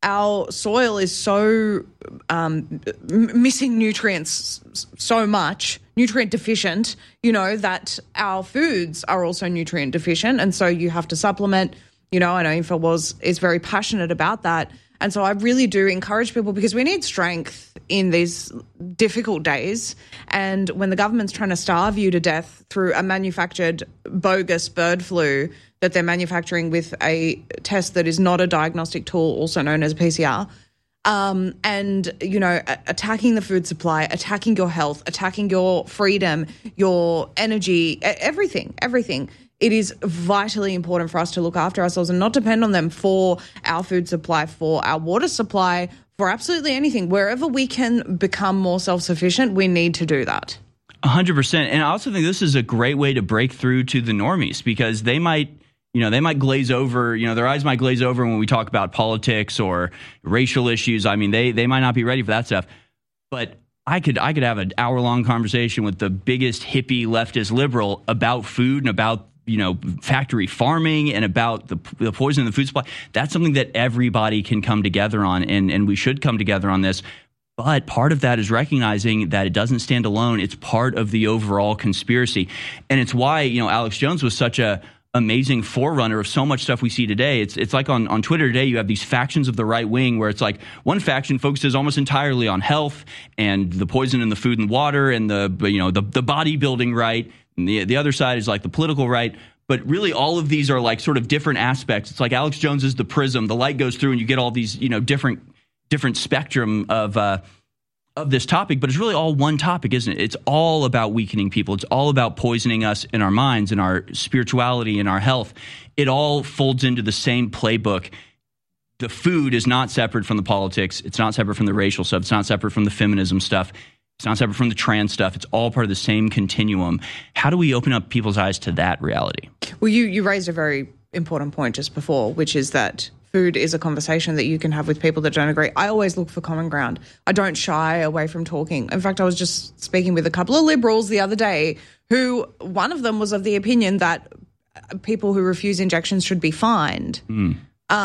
S4: our soil is so um, m- missing nutrients so much, nutrient deficient, you know, that our foods are also nutrient deficient. And so you have to supplement. You know, I know InfoWars is very passionate about that. And so I really do encourage people, because we need strength in these difficult days. And when the government's trying to starve you to death through a manufactured bogus bird flu that they're manufacturing with a test that is not a diagnostic tool, also known as P C R, um, and, you know, attacking the food supply, attacking your health, attacking your freedom, your energy, everything, everything. It is vitally important for us to look after ourselves and not depend on them for our food supply, for our water supply, for absolutely anything. Wherever we can become more self-sufficient, we need to do that.
S3: one hundred percent. And I also think this is a great way to break through to the normies, because they might, you know, they might glaze over, you know, their eyes might glaze over when we talk about politics or racial issues. I mean, they they might not be ready for that stuff. But I could I could have an hour-long conversation with the biggest hippie leftist liberal about food and about, you know, factory farming and about the, the poison in the food supply. That's something that everybody can come together on, and, and we should come together on this. But part of that is recognizing that it doesn't stand alone. It's part of the overall conspiracy. And it's why, you know, Alex Jones was such a amazing forerunner of so much stuff we see today. It's it's like on, on Twitter today, you have these factions of the right wing where it's like one faction focuses almost entirely on health and the poison in the food and water and the, you know, the, the bodybuilding right. And the, the other side is like the political right. But really all of these are like sort of different aspects. It's like Alex Jones is the prism. The light goes through and you get all these, you know, different different spectrum of uh, of this topic. But it's really all one topic, isn't it? It's all about weakening people. It's all about poisoning us in our minds, in our spirituality, in our health. It all folds into the same playbook. The food is not separate from the politics. It's not separate from the racial stuff. It's not separate from the feminism stuff. It's not separate from the trans stuff. It's all part of the same continuum. How do we open up people's eyes to that reality?
S4: Well, you, you raised a very important point just before, which is that food is a conversation that you can have with people that don't agree. I always look for common ground. I don't shy away from talking. In fact, I was just speaking with a couple of liberals the other day who, one of them was of the opinion that people who refuse injections should be fined. Mm.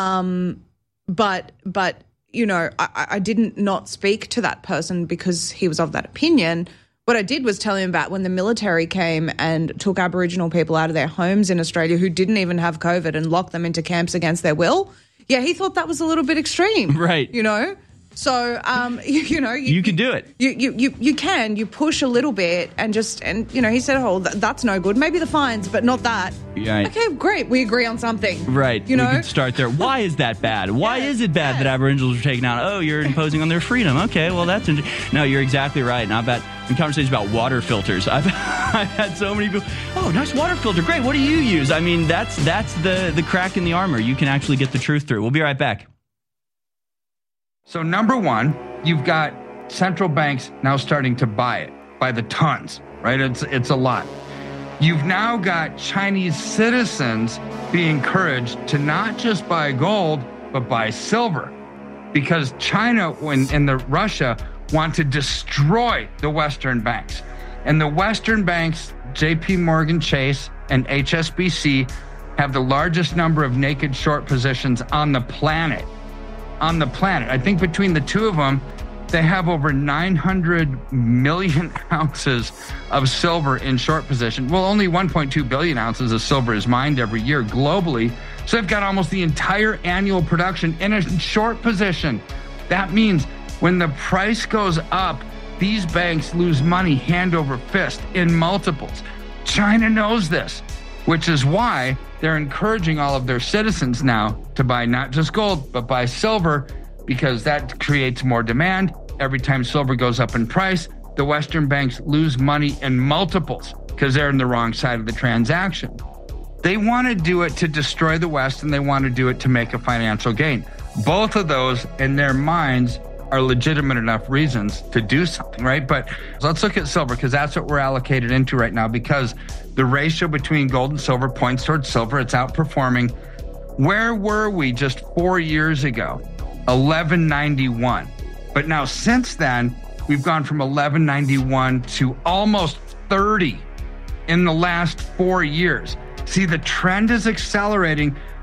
S4: Um, but, but, you know, I, I didn't not speak to that person because he was of that opinion. What I did was tell him about when the military came and took Aboriginal people out of their homes in Australia who didn't even have COVID and locked them into camps against their will. Yeah, he thought that was a little bit extreme.
S3: Right.
S4: You know? So, um, you, you know. You,
S3: you can do it.
S4: You, you you you can. You push a little bit and just, and, you know, he said, oh, th- that's no good. Maybe the fines, but not that.
S3: Right.
S4: Okay, great. We agree on something.
S3: Right.
S4: You know?
S3: We can start there. Why is that bad? Why yeah, is it bad yeah. that Aboriginals are taken out? Oh, you're imposing on their freedom. Okay, well, that's interesting. No, you're exactly right. Not bad. In conversations about water filters, I've, I've had so many people, oh, nice water filter. Great. What do you use? I mean, that's that's the, the crack in the armor. You can actually get the truth through. We'll be right back.
S11: So number one, you've got central banks now starting to buy it by the tons, right? It's it's a lot. You've now got Chinese citizens being encouraged to not just buy gold, but buy silver, because China when, and the Russia want to destroy the Western banks. And the Western banks, J P Morgan Chase and H S B C, have the largest number of naked short positions on the planet. On the planet. I think between the two of them, they have over nine hundred million ounces of silver in short position. Well, only one point two billion ounces of silver is mined every year globally. So they've got almost the entire annual production in a short position. That means when the price goes up, these banks lose money hand over fist in multiples. China knows this, which is why they're encouraging all of their citizens now to buy not just gold, but buy silver, because that creates more demand. Every time silver goes up in price, the Western banks lose money in multiples because they're on the wrong side of the transaction. They want to do it to destroy the West, and they want to do it to make a financial gain. Both of those, in their minds, are legitimate enough reasons to do something, right? But let's look at silver, because that's what we're allocated into right now, because the ratio between gold and silver points towards silver. It's outperforming. Where were we just four years ago? eleven ninety-one. But now since then, we've gone from eleven ninety-one to almost thirty in the last four years. See, the trend is accelerating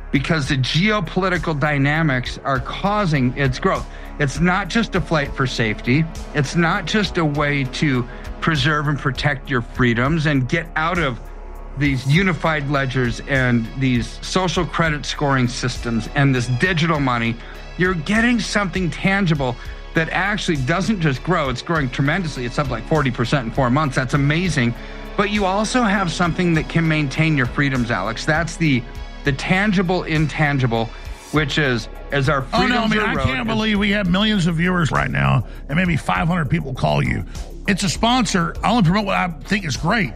S11: because the geopolitical dynamics are causing its growth. It's not just a flight for safety. It's not just a way to preserve and protect your freedoms and get out of these unified ledgers and these social credit scoring systems and this digital money. You're getting something tangible that actually doesn't just grow. It's growing tremendously. It's up like forty percent in four months. That's amazing. But you also have something that can maintain your freedoms, Alex. That's the the tangible intangible, which is as our freedoms
S5: Oh, no, I mean,
S11: erode,
S5: I can't believe we have millions of viewers right now and maybe five hundred people call you. It's a sponsor. I only promote what I think is great.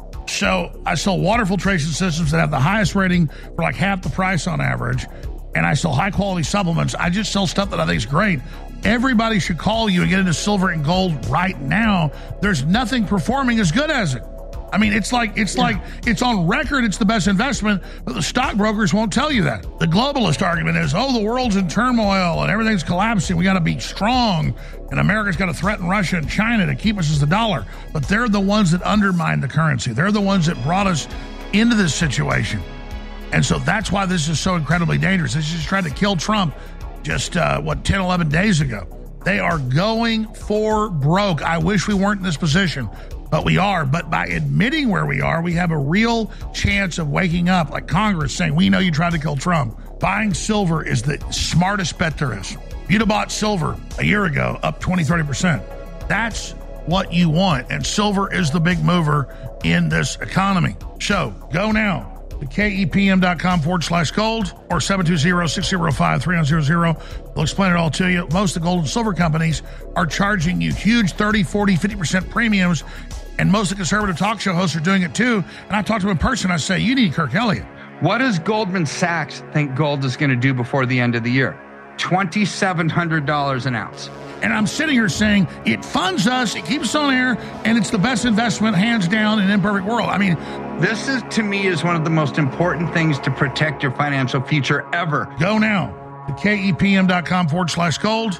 S5: So I sell water filtration systems that have the highest rating for like half the price on average. And I sell high quality supplements. I just sell stuff that I think is great. Everybody should call you and get into silver and gold right now. There's nothing performing as good as it. I mean, it's like it's yeah. like it's on record. It's the best investment, but the stockbrokers won't tell you that. The globalist argument is, oh, the world's in turmoil and everything's collapsing. We got to be strong, and America's got to threaten Russia and China to keep us as the dollar. But they're the ones that undermined the currency. They're the ones that brought us into this situation, and so that's why this is so incredibly dangerous. They just tried to kill Trump just uh, what ten, eleven days ago. They are going for broke. I wish we weren't in this position. But we are. But by admitting where we are, we have a real chance of waking up, like Congress saying, we know you tried to kill Trump. Buying silver is the smartest bet there is. If you'd have bought silver a year ago, up twenty, thirty percent. That's what you want. And silver is the big mover in this economy. So go now to kepm.com forward slash gold or seven two zero, six zero five, three nine zero zero. They'll explain it all to you. Most of the gold and silver companies are charging you huge thirty, forty, fifty percent premiums. And most of the conservative talk show hosts are doing it too. And I talk to them in person. I say, you need Kirk Elliott.
S11: What does Goldman Sachs think gold is going to do before the end of the year? two thousand seven hundred dollars an ounce.
S5: And I'm sitting here saying it funds us, it keeps us on air, and it's the best investment, hands down, in an imperfect world. I mean,
S11: this is, to me, is one of the most important things to protect your financial future ever.
S5: Go now to kepm.com forward slash gold.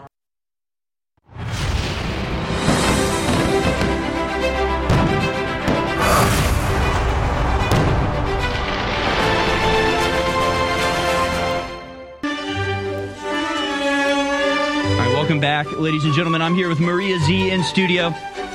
S3: Welcome back, ladies and gentlemen. I'm here with Maria Z in studio.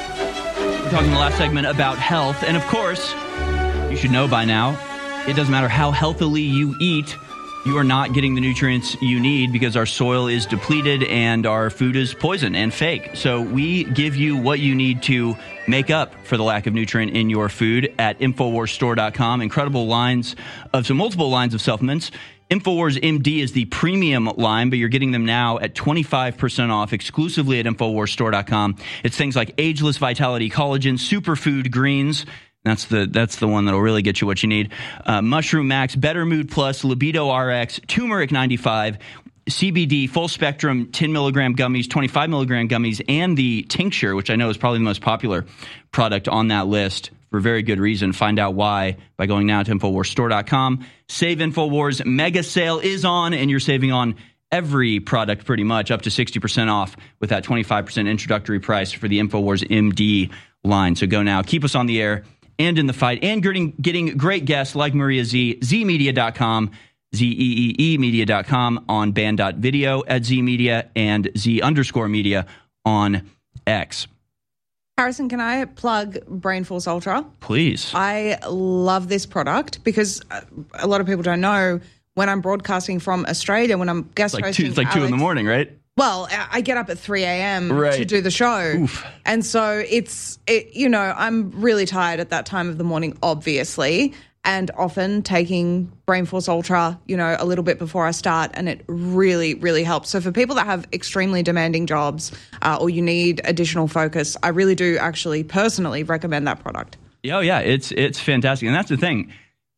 S3: We're talking in the last segment about health. And of course, you should know by now, it doesn't matter how healthily you eat, you are not getting the nutrients you need because our soil is depleted and our food is poison and fake. So we give you what you need to make up for the lack of nutrient in your food at infowars store dot com. Incredible lines of, so multiple lines of supplements. InfoWars M D is the premium line, but you're getting them now at twenty-five percent off exclusively at infowars store dot com. It's things like Ageless Vitality Collagen, Superfood Greens. That's the that's the one that'll really get you what you need. Uh, Mushroom Max, Better Mood Plus, Libido R X, Turmeric ninety-five, C B D, Full Spectrum, ten milligram gummies, twenty-five milligram gummies, and the tincture, which I know is probably the most popular product on that list. For very good reason. Find out why by going now to infowars store dot com. Save InfoWars mega sale is on, and you're saving on every product pretty much, up to sixty percent off with that twenty-five percent introductory price for the InfoWars M D line. So go now. Keep us on the air and in the fight, and getting, getting great guests like Maria Z, z media dot com, Z E E E media dot com, on band dot video at Z Media, and Z underscore media on X.
S4: Harrison, can I plug Brainforce Ultra?
S3: Please.
S4: I love this product because a lot of people don't know, when I'm broadcasting from Australia, when I'm guest
S3: like
S4: hosting.
S3: Two, it's like Alex, two in the morning, right?
S4: Well, I get up at three a.m.
S3: right.
S4: to do the show.
S3: Oof.
S4: And so it's, it, you know, I'm really tired at that time of the morning, obviously, and often taking Brainforce Ultra, you know, a little bit before I start, and it really, really helps. So for people that have extremely demanding jobs uh, or you need additional focus, I really do actually personally recommend that product.
S3: Oh, yeah, it's it's fantastic. And that's the thing.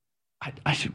S3: I, I should...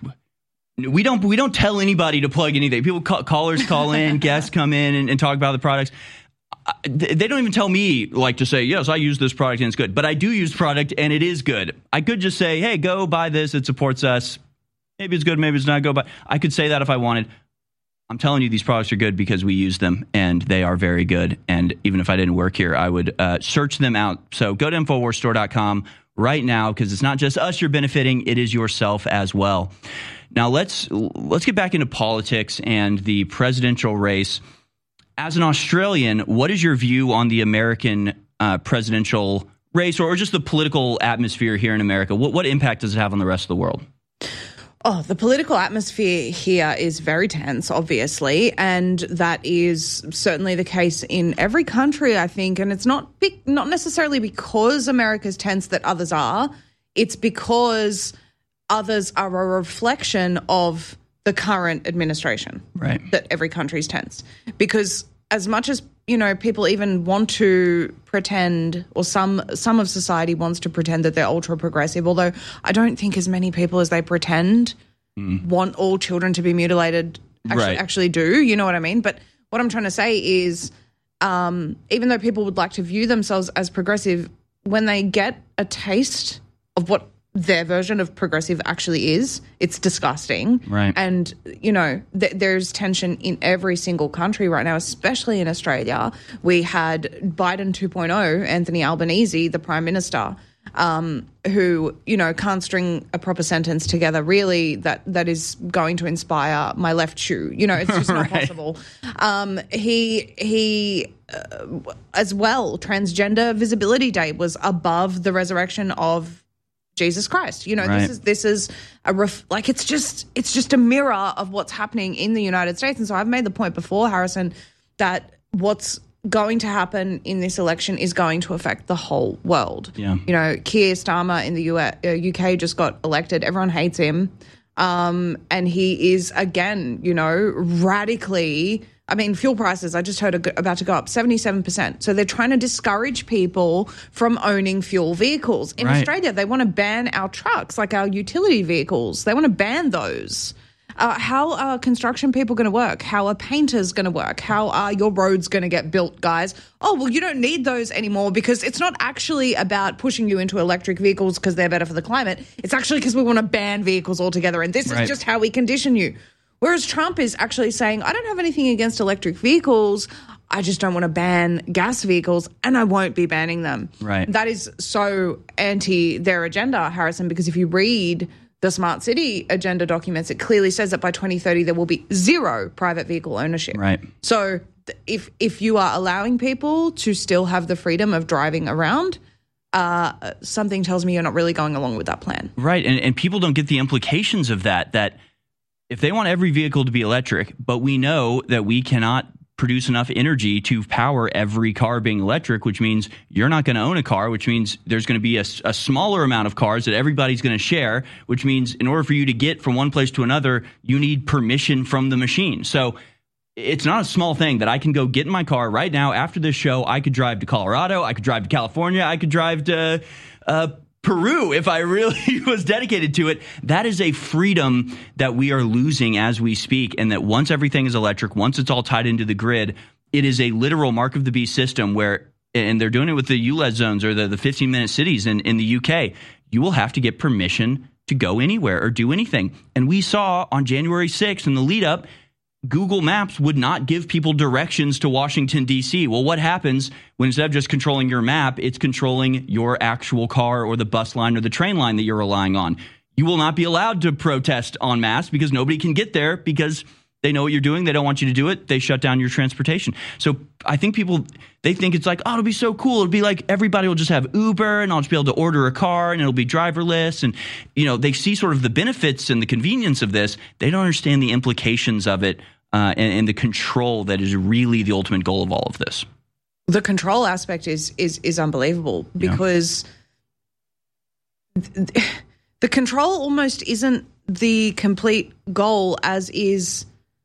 S3: We don't we don't tell anybody to plug anything. People call, callers call in, guests come in and, and talk about the products. I, they don't even tell me like to say, yes, I use this product and it's good. But I do use the product and it is good. I could just say, hey, go buy this. It supports us. Maybe it's good. Maybe it's not. Go buy. I could say that if I wanted. I'm telling you, these products are good because we use them and they are very good. And even if I didn't work here, I would uh, search them out. So go to infowars store dot com right now, because it's not just us you're benefiting, it is yourself as well. Now let's let's get back into politics and the presidential race. As an Australian, what is your view on the American uh, presidential race, or just the political atmosphere here in America? What what impact does it have on the rest of the world?
S4: Oh, the political atmosphere here is very tense, obviously, and that is certainly the case in every country, I think. And it's not be- not necessarily because America's tense that others are. It's because others are a reflection of the current administration,
S3: right?
S4: That every country is tense. Because as much as, you know, people even want to pretend, or some some of society wants to pretend that they're ultra progressive, although I don't think as many people as they pretend mm. want all children to be mutilated actually,
S3: right.
S4: actually do. You know what I mean? But what I'm trying to say is, um, even though people would like to view themselves as progressive, when they get a taste of what their version of progressive actually is, it's disgusting.
S3: Right.
S4: And, you know, th- there's tension in every single country right now, especially in Australia. We had Biden two point oh, Anthony Albanese, the Prime Minister, um, who, you know, can't string a proper sentence together, really, that, that is going to inspire my left shoe. You know, it's just not
S3: right.
S4: possible. Um, he, he uh, as well, Transgender Visibility Day was above the resurrection of Jesus Christ. You know,
S3: right.
S4: this is this is a ref, like it's just it's just a mirror of what's happening in the United States. And so I've made the point before, Harrison, that what's going to happen in this election is going to affect the whole world.
S3: Yeah.
S4: You know, Keir Starmer in the U S, uh, U K just got elected. Everyone hates him. Um, and he is, again, you know, radically, I mean, fuel prices, I just heard are about to go up seventy-seven percent. So they're trying to discourage people from owning fuel vehicles. In
S3: right.
S4: Australia, they want to ban our trucks, like our utility vehicles. They want to ban those. Uh, how are construction people going to work? How are painters going to work? How are your roads going to get built, guys? Oh, well, you don't need those anymore, because it's not actually about pushing you into electric vehicles because they're better for the climate. It's actually because we want to ban vehicles altogether, and this
S3: right.
S4: is just how we condition you. Whereas Trump is actually saying, I don't have anything against electric vehicles. I just don't want to ban gas vehicles, and I won't be banning them.
S3: Right.
S4: That is so anti their agenda, Harrison, because if you read the Smart City agenda documents, it clearly says that by twenty thirty there will be zero private vehicle ownership.
S3: Right.
S4: So if if you are allowing people to still have the freedom of driving around, uh, something tells me you're not really going along with that plan.
S3: Right. And, and people don't get the implications of that, that if they want every vehicle to be electric, but we know that we cannot produce enough energy to power every car being electric, which means you're not going to own a car, which means there's going to be a, a smaller amount of cars that everybody's going to share, which means in order for you to get from one place to another, you need permission from the machine. So it's not a small thing that I can go get in my car right now after this show. I could drive to Colorado. I could drive to California. I could drive to uh, Peru if I really was dedicated to it. That is a freedom that we are losing as we speak, and that once everything is electric, once it's all tied into the grid, it is a literal mark of the beast system where, and they're doing it with the U L E Z zones or the, the fifteen-minute cities in, in the U K, you will have to get permission to go anywhere or do anything. And we saw on January sixth in the lead up, Google Maps would not give people directions to Washington, D C. Well, what happens when instead of just controlling your map, it's controlling your actual car or the bus line or the train line that you're relying on? You will not be allowed to protest en masse because nobody can get there because they know what you're doing. They don't want you to do it. They shut down your transportation. So I think people, they think it's like, oh, it'll be so cool. It'll be like everybody will just have Uber and I'll just be able to order a car and it'll be driverless. And, you know, they see sort of the benefits and the convenience of this. They don't understand the implications of it uh, and, and the control that is really the ultimate goal of all of this.
S4: The control aspect is is is unbelievable because yeah. th- the control almost isn't the complete goal, as is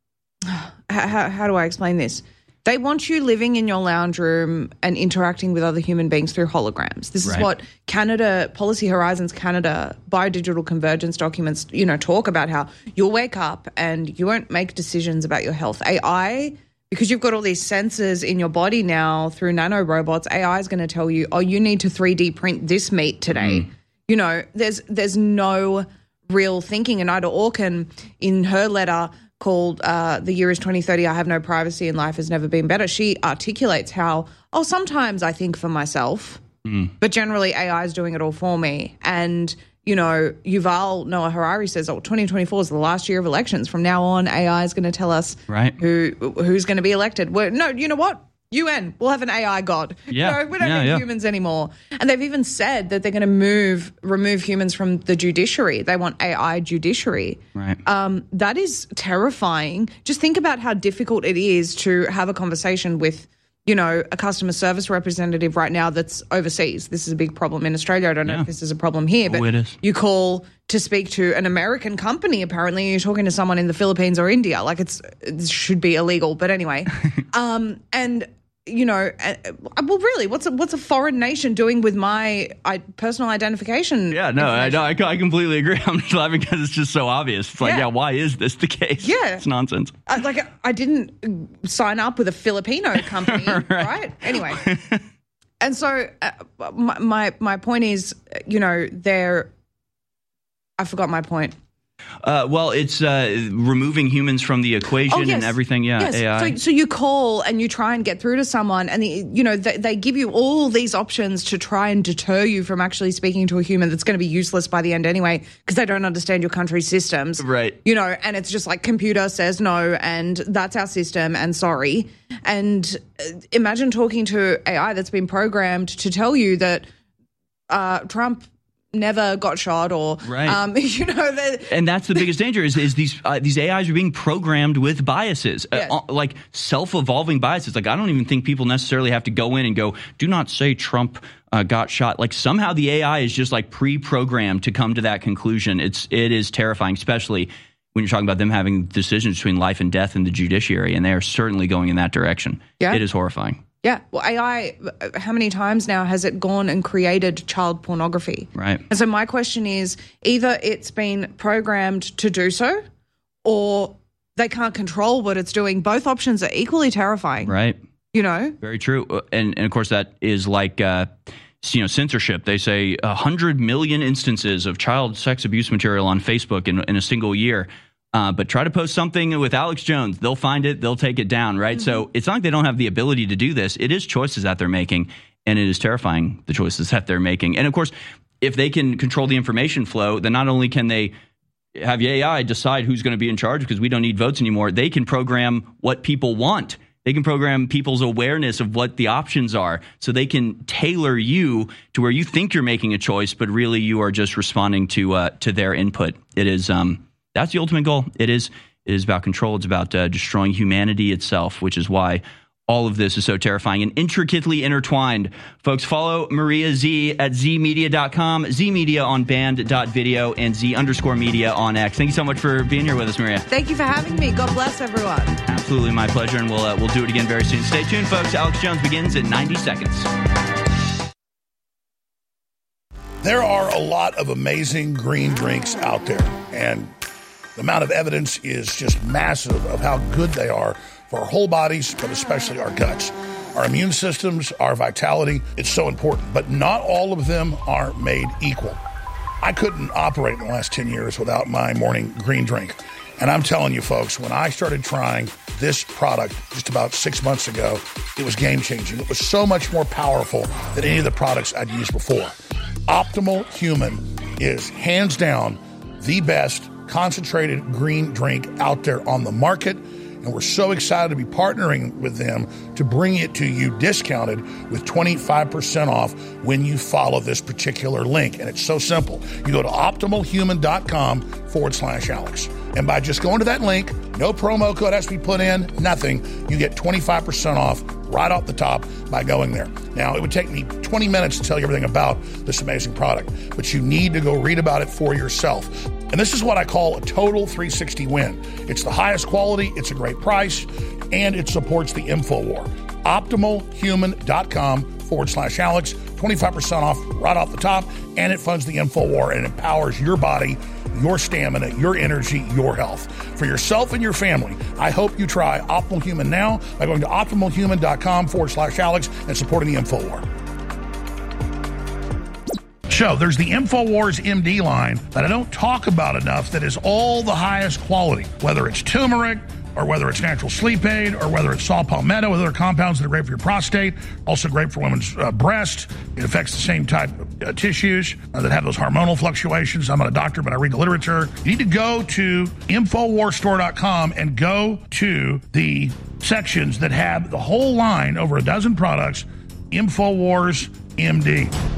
S4: how, how do I explain this? They want you living in your lounge room and interacting with other human beings through holograms. This
S3: right.
S4: is what Canada, Policy Horizons Canada, biodigital convergence documents, you know, talk about, how you'll wake up and you won't make decisions about your health. A I, because you've got all these sensors in your body now through nanorobots, A I is going to tell you, oh, you need to three D print this meat today. Mm. You know, there's there's no real thinking. And Ida Orkin, in her letter called uh, The Year is twenty thirty, I Have No Privacy and Life Has Never Been Better, she articulates how, oh, sometimes I think for myself,
S3: Mm.
S4: But generally, A I is doing it all for me. And, you know, Yuval Noah Harari says, oh, twenty twenty-four is the last year of elections. From now on, A I is going to tell us
S3: right.
S4: who who's going to be elected. We're, no, you know what? U N, we'll have an A I god.
S3: Yeah.
S4: No, we don't
S3: yeah,
S4: need
S3: yeah.
S4: humans anymore. And they've even said that they're going to move, remove humans from the judiciary. They want A I judiciary.
S3: Right.
S4: Um, that is terrifying. Just think about how difficult it is to have a conversation with, you know, a customer service representative right now that's overseas. This is a big problem in Australia. I don't know
S3: yeah.
S4: if this is a problem here, but
S3: oh, it is.
S4: You call to speak to an American company, apparently, and you're talking to someone in the Philippines or India. Like, it's it should be illegal. But anyway, um, and... You know, uh, well, really, what's a, what's a foreign nation doing with my I, personal identification?
S3: Yeah, no, I, no, I, I completely agree. I'm just laughing because it's just so obvious. It's like, yeah,
S4: Yeah.
S3: why is this the case?
S4: Yeah.
S3: It's nonsense.
S4: I, like, I didn't sign up with a Filipino company, right. right? Anyway, and so uh, my, my my point is, you know, they're. I forgot my point.
S3: Uh, well, it's uh, removing humans from the equation
S4: oh, yes.
S3: and everything. Yeah,
S4: yes.
S3: A I.
S4: So, so you call and you try and get through to someone, and the, you know they, they give you all these options to try and deter you from actually speaking to a human that's going to be useless by the end anyway, because they don't understand your country's systems.
S3: Right.
S4: You know, and it's just like computer says no, and that's our system, and sorry. And imagine talking to A I that's been programmed to tell you that uh, Trump never got shot, or
S3: right.
S4: um, you know, the,
S3: and that's the biggest danger is is these uh, these A Is are being programmed with biases,
S4: Yes.
S3: uh, like self-evolving biases. Like, I don't even think people necessarily have to go in and go, do not say Trump uh, got shot. Like, somehow the A I is just like pre-programmed to come to that conclusion. It's it is terrifying, especially when you're talking about them having decisions between life and death in the judiciary, and they are certainly going in that direction.
S4: Yeah.
S3: It is horrifying.
S4: Yeah. Well, A I, how many times now has it gone and created child pornography?
S3: Right.
S4: And so my question is, either it's been programmed to do so, or they can't control what it's doing. Both options are equally terrifying.
S3: Right.
S4: You know?
S3: Very true. And, and of course, that is like, uh, you know, censorship. They say one hundred million instances of child sex abuse material on Facebook in, in a single year. Uh, but try to post something with Alex Jones. They'll find it. They'll take it down, right? Mm-hmm. So it's not like they don't have the ability to do this. It is choices that they're making, and it is terrifying, the choices that they're making. And, of course, if they can control the information flow, then not only can they have the A I decide who's going to be in charge because we don't need votes anymore, they can program what people want. They can program people's awareness of what the options are, so they can tailor you to where you think you're making a choice, but really you are just responding to uh, to their input. It is um, that's the ultimate goal. It is it is about control. It's about uh, destroying humanity itself, which is why all of this is so terrifying and intricately intertwined. Folks, follow Maria Z at z media dot com, zmedia on band dot video, and z underscore media on X. Thank you so much for being here with us, Maria.
S4: Thank you for having me. God bless everyone.
S3: Absolutely my pleasure, and we'll uh, we'll do it again very soon. Stay tuned, folks. Alex Jones begins in ninety seconds.
S5: There are a lot of amazing green drinks out there, and the amount of evidence is just massive of how good they are for our whole bodies, but especially our guts. Our immune systems, our vitality, it's so important. But not all of them are made equal. I couldn't operate in the last ten years without my morning green drink. And I'm telling you, folks, when I started trying this product just about six months ago, it was game-changing. It was so much more powerful than any of the products I'd used before. Optimal Human is hands down the best concentrated green drink out there on the market. And we're so excited to be partnering with them to bring it to you discounted with twenty-five percent off when you follow this particular link. And it's so simple. You go to optimalhuman.com forward slash Alex. And by just going to that link, no promo code has to be put in, nothing. You get twenty-five percent off right off the top by going there. Now, it would take me twenty minutes to tell you everything about this amazing product, but you need to go read about it for yourself. And this is what I call a total three sixty win. It's the highest quality, it's a great price, and it supports the InfoWar. Optimalhuman.com forward slash Alex, twenty-five percent off right off the top, and it funds the InfoWar and empowers your body, your stamina, your energy, your health. For yourself and your family, I hope you try Optimal Human now by going to optimalhuman.com forward slash Alex and supporting the InfoWar. So there's the InfoWars M D line that I don't talk about enough that is all the highest quality, whether it's turmeric, or whether it's natural sleep aid, or whether it's saw palmetto with other compounds that are great for your prostate, also great for women's uh, breast. It affects the same type of uh, tissues uh, that have those hormonal fluctuations. I'm not a doctor, but I read the literature. You need to go to Infowars Store dot com and go to the sections that have the whole line, over a dozen products, Infowars M D.